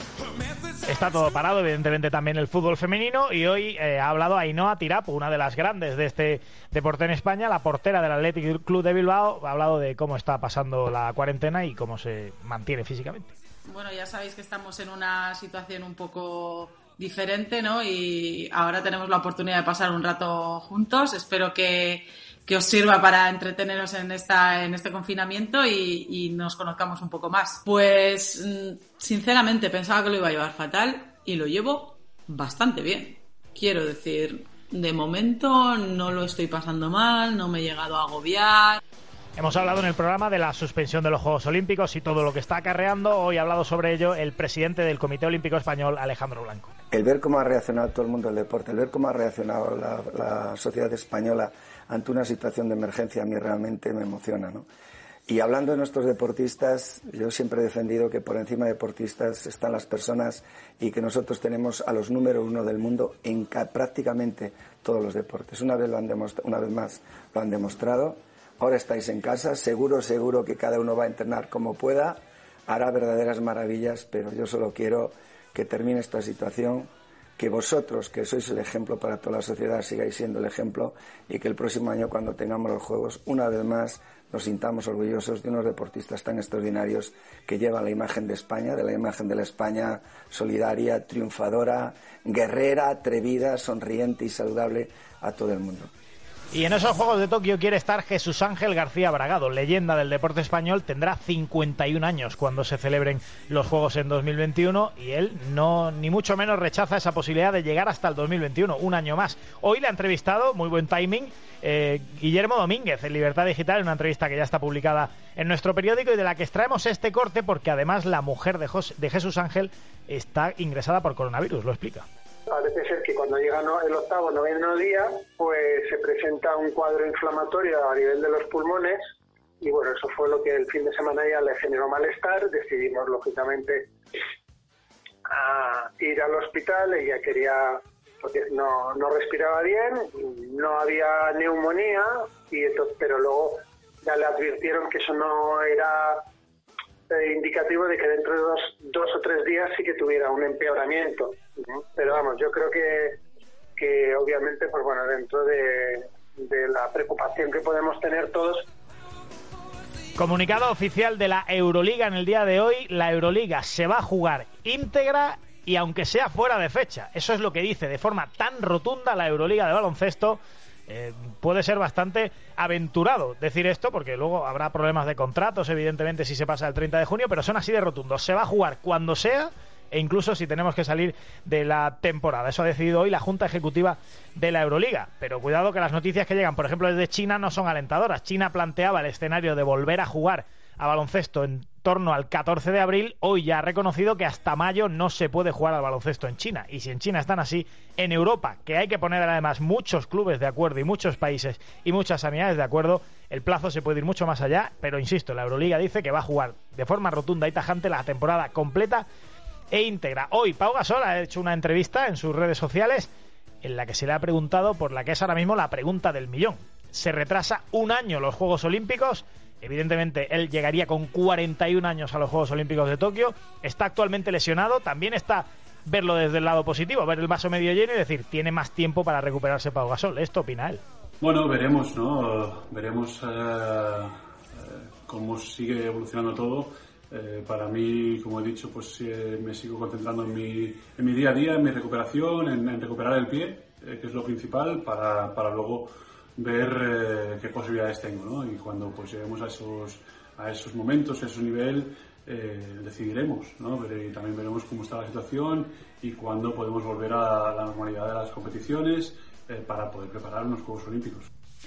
Está todo parado, evidentemente, también el fútbol femenino, y hoy eh, ha hablado Ainhoa Tirapu, una de las grandes de este deporte en España, la portera del Athletic Club de Bilbao. Ha hablado de cómo está pasando la cuarentena y cómo se mantiene físicamente. Bueno, ya sabéis que estamos en una situación un poco diferente, ¿no? Y ahora tenemos la oportunidad de pasar un rato juntos. Espero que, que os sirva para entreteneros en esta en este confinamiento y, y nos conozcamos un poco más. Pues, sinceramente, pensaba que lo iba a llevar fatal y lo llevo bastante bien. Quiero decir, de momento no lo estoy pasando mal, no me he llegado a agobiar. Hemos hablado en el programa de la suspensión de los Juegos Olímpicos y todo lo que está acarreando. Hoy ha hablado sobre ello el presidente del Comité Olímpico Español, Alejandro Blanco. El ver cómo ha reaccionado todo el mundo del deporte, el ver cómo ha reaccionado la, la sociedad española ante una situación de emergencia, a mí realmente me emociona, ¿no? Y hablando de nuestros deportistas, yo siempre he defendido que por encima de deportistas están las personas y que nosotros tenemos a los número uno del mundo en ca- prácticamente todos los deportes. Una vez, lo han demostra- una vez más lo han demostrado. Ahora estáis en casa, seguro, seguro que cada uno va a entrenar como pueda, hará verdaderas maravillas, pero yo solo quiero que termine esta situación, que vosotros, que sois el ejemplo para toda la sociedad, sigáis siendo el ejemplo y que el próximo año, cuando tengamos los Juegos, una vez más nos sintamos orgullosos de unos deportistas tan extraordinarios que llevan la imagen de España, de la imagen de la España solidaria, triunfadora, guerrera, atrevida, sonriente y saludable a todo el mundo. Y en esos Juegos de Tokio quiere estar Jesús Ángel García Bragado, leyenda del deporte español. Tendrá cincuenta y un años cuando se celebren los Juegos en dos mil veintiuno y él no ni mucho menos rechaza esa posibilidad de llegar hasta el dos mil veintiuno, un año más. Hoy le ha entrevistado, muy buen timing, eh, Guillermo Domínguez en Libertad Digital, en una entrevista que ya está publicada en nuestro periódico y de la que extraemos este corte porque además la mujer de, Jos- de Jesús Ángel está ingresada por coronavirus, lo explica. Parece ser que cuando llega el octavo o noveno día, pues se presenta un cuadro inflamatorio a nivel de los pulmones y bueno, eso fue lo que el fin de semana ya le generó malestar. Decidimos, lógicamente, a ir al hospital. Ella quería, porque no, no respiraba bien, no había neumonía, y entonces, pero luego ya le advirtieron que eso no era eh, indicativo de que dentro de dos, dos o tres días sí que tuviera un empeoramiento. Pero vamos, yo creo que, que obviamente, pues bueno, dentro de, de la preocupación que podemos tener todos. Comunicado oficial de la Euroliga en el día de hoy, la Euroliga se va a jugar íntegra y aunque sea fuera de fecha. Eso es lo que dice de forma tan rotunda la Euroliga de baloncesto. Eh, puede ser bastante aventurado decir esto porque luego habrá problemas de contratos, evidentemente, si se pasa el treinta de junio, pero son así de rotundos. Se va a jugar cuando sea e incluso si tenemos que salir de la temporada. Eso ha decidido hoy la Junta Ejecutiva de la Euroliga. Pero cuidado que las noticias que llegan, por ejemplo, desde China no son alentadoras. China planteaba el escenario de volver a jugar a baloncesto en torno al catorce de abril. Hoy ya ha reconocido que hasta mayo no se puede jugar al baloncesto en China. Y si en China están así, en Europa, que hay que poner además muchos clubes de acuerdo y muchos países y muchas sanidades de acuerdo, el plazo se puede ir mucho más allá. Pero insisto, la Euroliga dice que va a jugar de forma rotunda y tajante la temporada completa e íntegra. Hoy Pau Gasol ha hecho una entrevista en sus redes sociales en la que se le ha preguntado por la que es ahora mismo la pregunta del millón. Se retrasa un año los Juegos Olímpicos. Evidentemente, él llegaría con cuarenta y un años a los Juegos Olímpicos de Tokio. Está actualmente lesionado. También está verlo desde el lado positivo, ver el vaso medio lleno y decir, tiene más tiempo para recuperarse Pau Gasol. Esto opina él. Bueno, veremos, ¿no? Veremos eh, eh, cómo sigue evolucionando todo. Eh, para mí, como he dicho, pues eh, me sigo concentrando en mi, en mi día a día, en mi recuperación, en, en recuperar el pie, eh, que es lo principal, para, para luego ver eh, qué posibilidades tengo, ¿no? Y cuando pues lleguemos a esos, a esos momentos, a ese nivel, eh, decidiremos, ¿no? Y también veremos cómo está la situación y cuándo podemos volver a la normalidad de las competiciones eh, para poder preparar unos Juegos Olímpicos.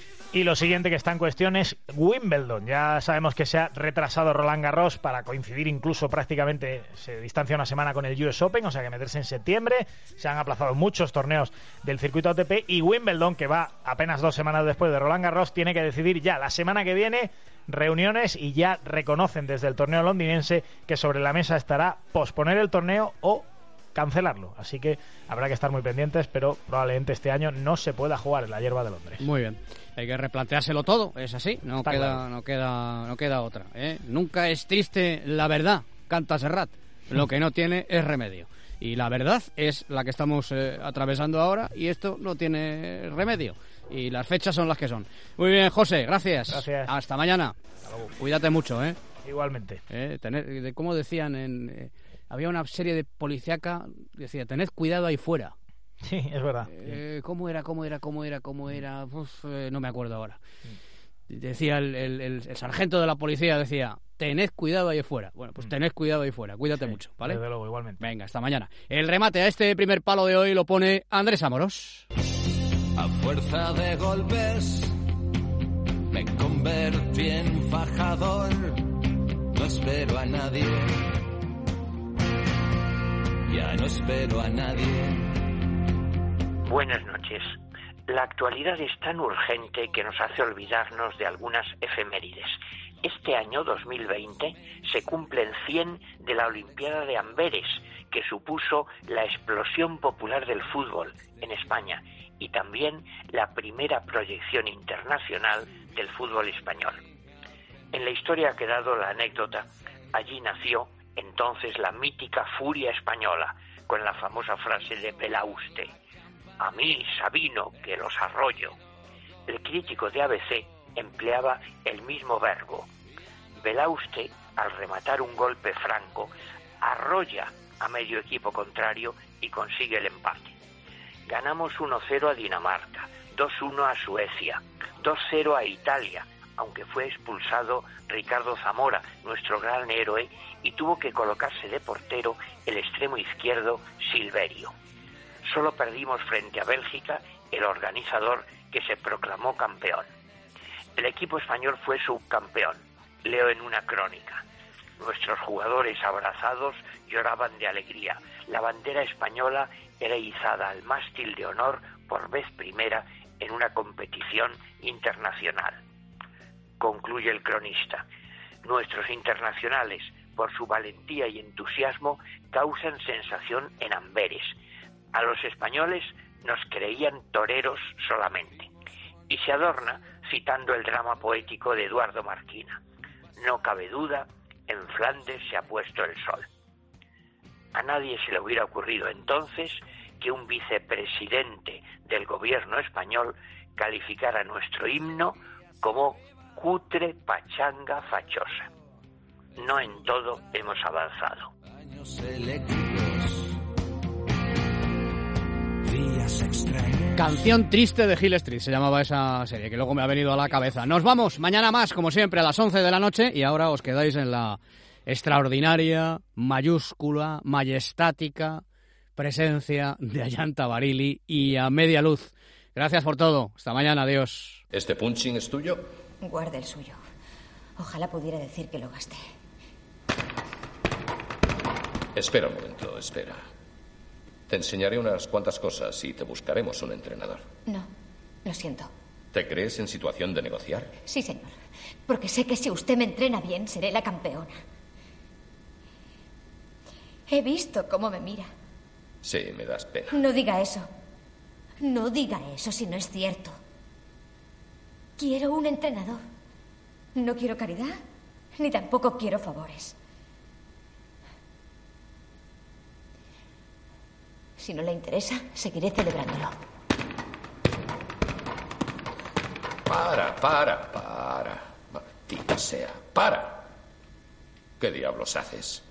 Y lo siguiente que está en cuestión es Wimbledon. Ya sabemos que se ha retrasado Roland Garros para coincidir, incluso prácticamente se distancia una semana con el U S Open, o sea que meterse en septiembre. Se han aplazado muchos torneos del circuito A T P y Wimbledon, que va apenas dos semanas después de Roland Garros, tiene que decidir ya la semana que viene reuniones y ya reconocen desde el torneo londinense que sobre la mesa estará posponer el torneo o cancelarlo, así que habrá que estar muy pendientes, pero probablemente este año no se pueda jugar en la hierba de Londres. Muy bien, hay que replanteárselo todo, es así, no Está queda, claro. no queda, no queda otra, ¿eh? Nunca es triste la verdad, canta Serrat, lo que no tiene es remedio, y la verdad es la que estamos eh, atravesando ahora, y esto no tiene remedio, y las fechas son las que son. Muy bien, José, gracias, gracias. Hasta mañana. Hasta luego. Cuídate mucho, ¿eh? Igualmente. Eh, tener, de, ¿Cómo decían en... Eh, había una serie de policíaca, decía, tened cuidado ahí fuera. Sí, es verdad. Eh, ¿Cómo era, cómo era, cómo era, cómo era? Uf, eh, no me acuerdo ahora. Decía el, el, el, el sargento de la policía, decía, tened cuidado ahí fuera. Bueno, pues tened cuidado ahí fuera, cuídate sí, mucho, ¿vale? Desde luego, igualmente. Venga, hasta mañana. El remate a este primer palo de hoy lo pone Andrés Amorós. A fuerza de golpes me convertí en fajador, no espero a nadie. Ya no espero a nadie. Buenas noches. La actualidad es tan urgente que nos hace olvidarnos de algunas efemérides. Este año dos mil veinte se cumplen cien de la Olimpiada de Amberes, que supuso la explosión popular del fútbol en España y también la primera proyección internacional del fútbol español. En la historia ha quedado la anécdota. Allí nació entonces la mítica furia española, con la famosa frase de Belauste: a mí, Sabino, que los arroyo. El crítico de A B C empleaba el mismo verbo. Belauste, al rematar un golpe franco, arrolla a medio equipo contrario y consigue el empate. Ganamos uno cero a Dinamarca, dos uno a Suecia, dos cero a Italia, aunque fue expulsado Ricardo Zamora, nuestro gran héroe, y tuvo que colocarse de portero el extremo izquierdo Silverio. Solo perdimos frente a Bélgica, el organizador que se proclamó campeón. El equipo español fue subcampeón. Leo en una crónica: nuestros jugadores abrazados lloraban de alegría. La bandera española era izada al mástil de honor por vez primera en una competición internacional. Concluye el cronista: nuestros internacionales, por su valentía y entusiasmo, causan sensación en Amberes. A los españoles nos creían toreros solamente. Y se adorna citando el drama poético de Eduardo Marquina: no cabe duda, en Flandes se ha puesto el sol. A nadie se le hubiera ocurrido entonces que un vicepresidente del gobierno español calificara nuestro himno como cutre pachanga fachosa. No en todo hemos avanzado. Canción triste de Hill Street se llamaba esa serie, que luego me ha venido a la cabeza. Nos vamos mañana más, como siempre, a las once de la noche, y ahora os quedáis en la extraordinaria, mayúscula, majestática presencia de Ayanta Barili y a media luz. Gracias por todo. Hasta mañana. Adiós. ¿Este punching es tuyo? Guarda el suyo. Ojalá pudiera decir que lo gasté. Espera un momento, espera. Te enseñaré unas cuantas cosas y te buscaremos un entrenador. No, lo siento. ¿Te crees en situación de negociar? Sí, señor. Porque sé que si usted me entrena bien, seré la campeona. He visto cómo me mira. Sí, me das pena. No diga eso. No diga eso si no es cierto. Quiero un entrenador. No quiero caridad, ni tampoco quiero favores. Si no le interesa, seguiré celebrándolo. Para, para, para. Maldita sea. Para. ¿Qué diablos haces?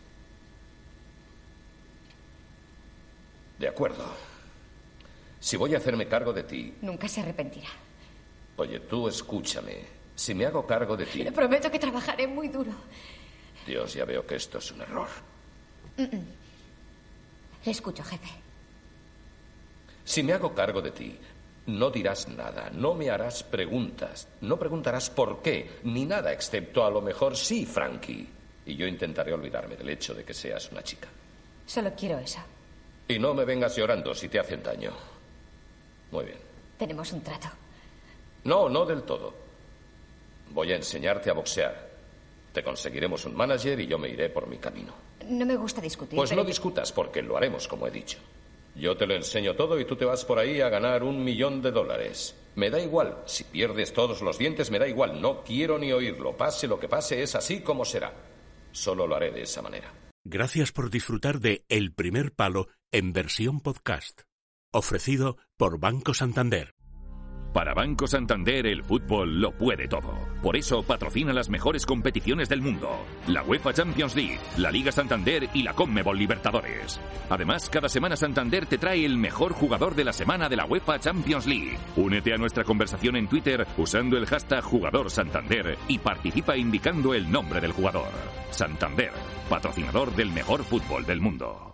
De acuerdo. Si voy a hacerme cargo de ti... Nunca se arrepentirá. Oye, tú escúchame. Si me hago cargo de ti... Le prometo que trabajaré muy duro. Dios, ya veo que esto es un error. Mm-mm. Le escucho, jefe. Si me hago cargo de ti, no dirás nada, no me harás preguntas, no preguntarás por qué, ni nada, excepto a lo mejor sí, Frankie. Y yo intentaré olvidarme del hecho de que seas una chica. Solo quiero eso. Y no me vengas llorando si te hacen daño. Muy bien. Tenemos un trato. No, no del todo. Voy a enseñarte a boxear. Te conseguiremos un manager y yo me iré por mi camino. No me gusta discutir. Pues pero no yo... discutas, porque lo haremos, como he dicho. Yo te lo enseño todo y tú te vas por ahí a ganar un millón de dólares. Me da igual. Si pierdes todos los dientes, me da igual. No quiero ni oírlo. Pase lo que pase, es así como será. Solo lo haré de esa manera. Gracias por disfrutar de El Primer Palo en versión podcast. Ofrecido por Banco Santander. Para Banco Santander el fútbol lo puede todo. Por eso patrocina las mejores competiciones del mundo. La UEFA Champions League, la Liga Santander y la Conmebol Libertadores. Además, cada semana Santander te trae el mejor jugador de la semana de la UEFA Champions League. Únete a nuestra conversación en Twitter usando el hashtag Jugador Santander y participa indicando el nombre del jugador. Santander, patrocinador del mejor fútbol del mundo.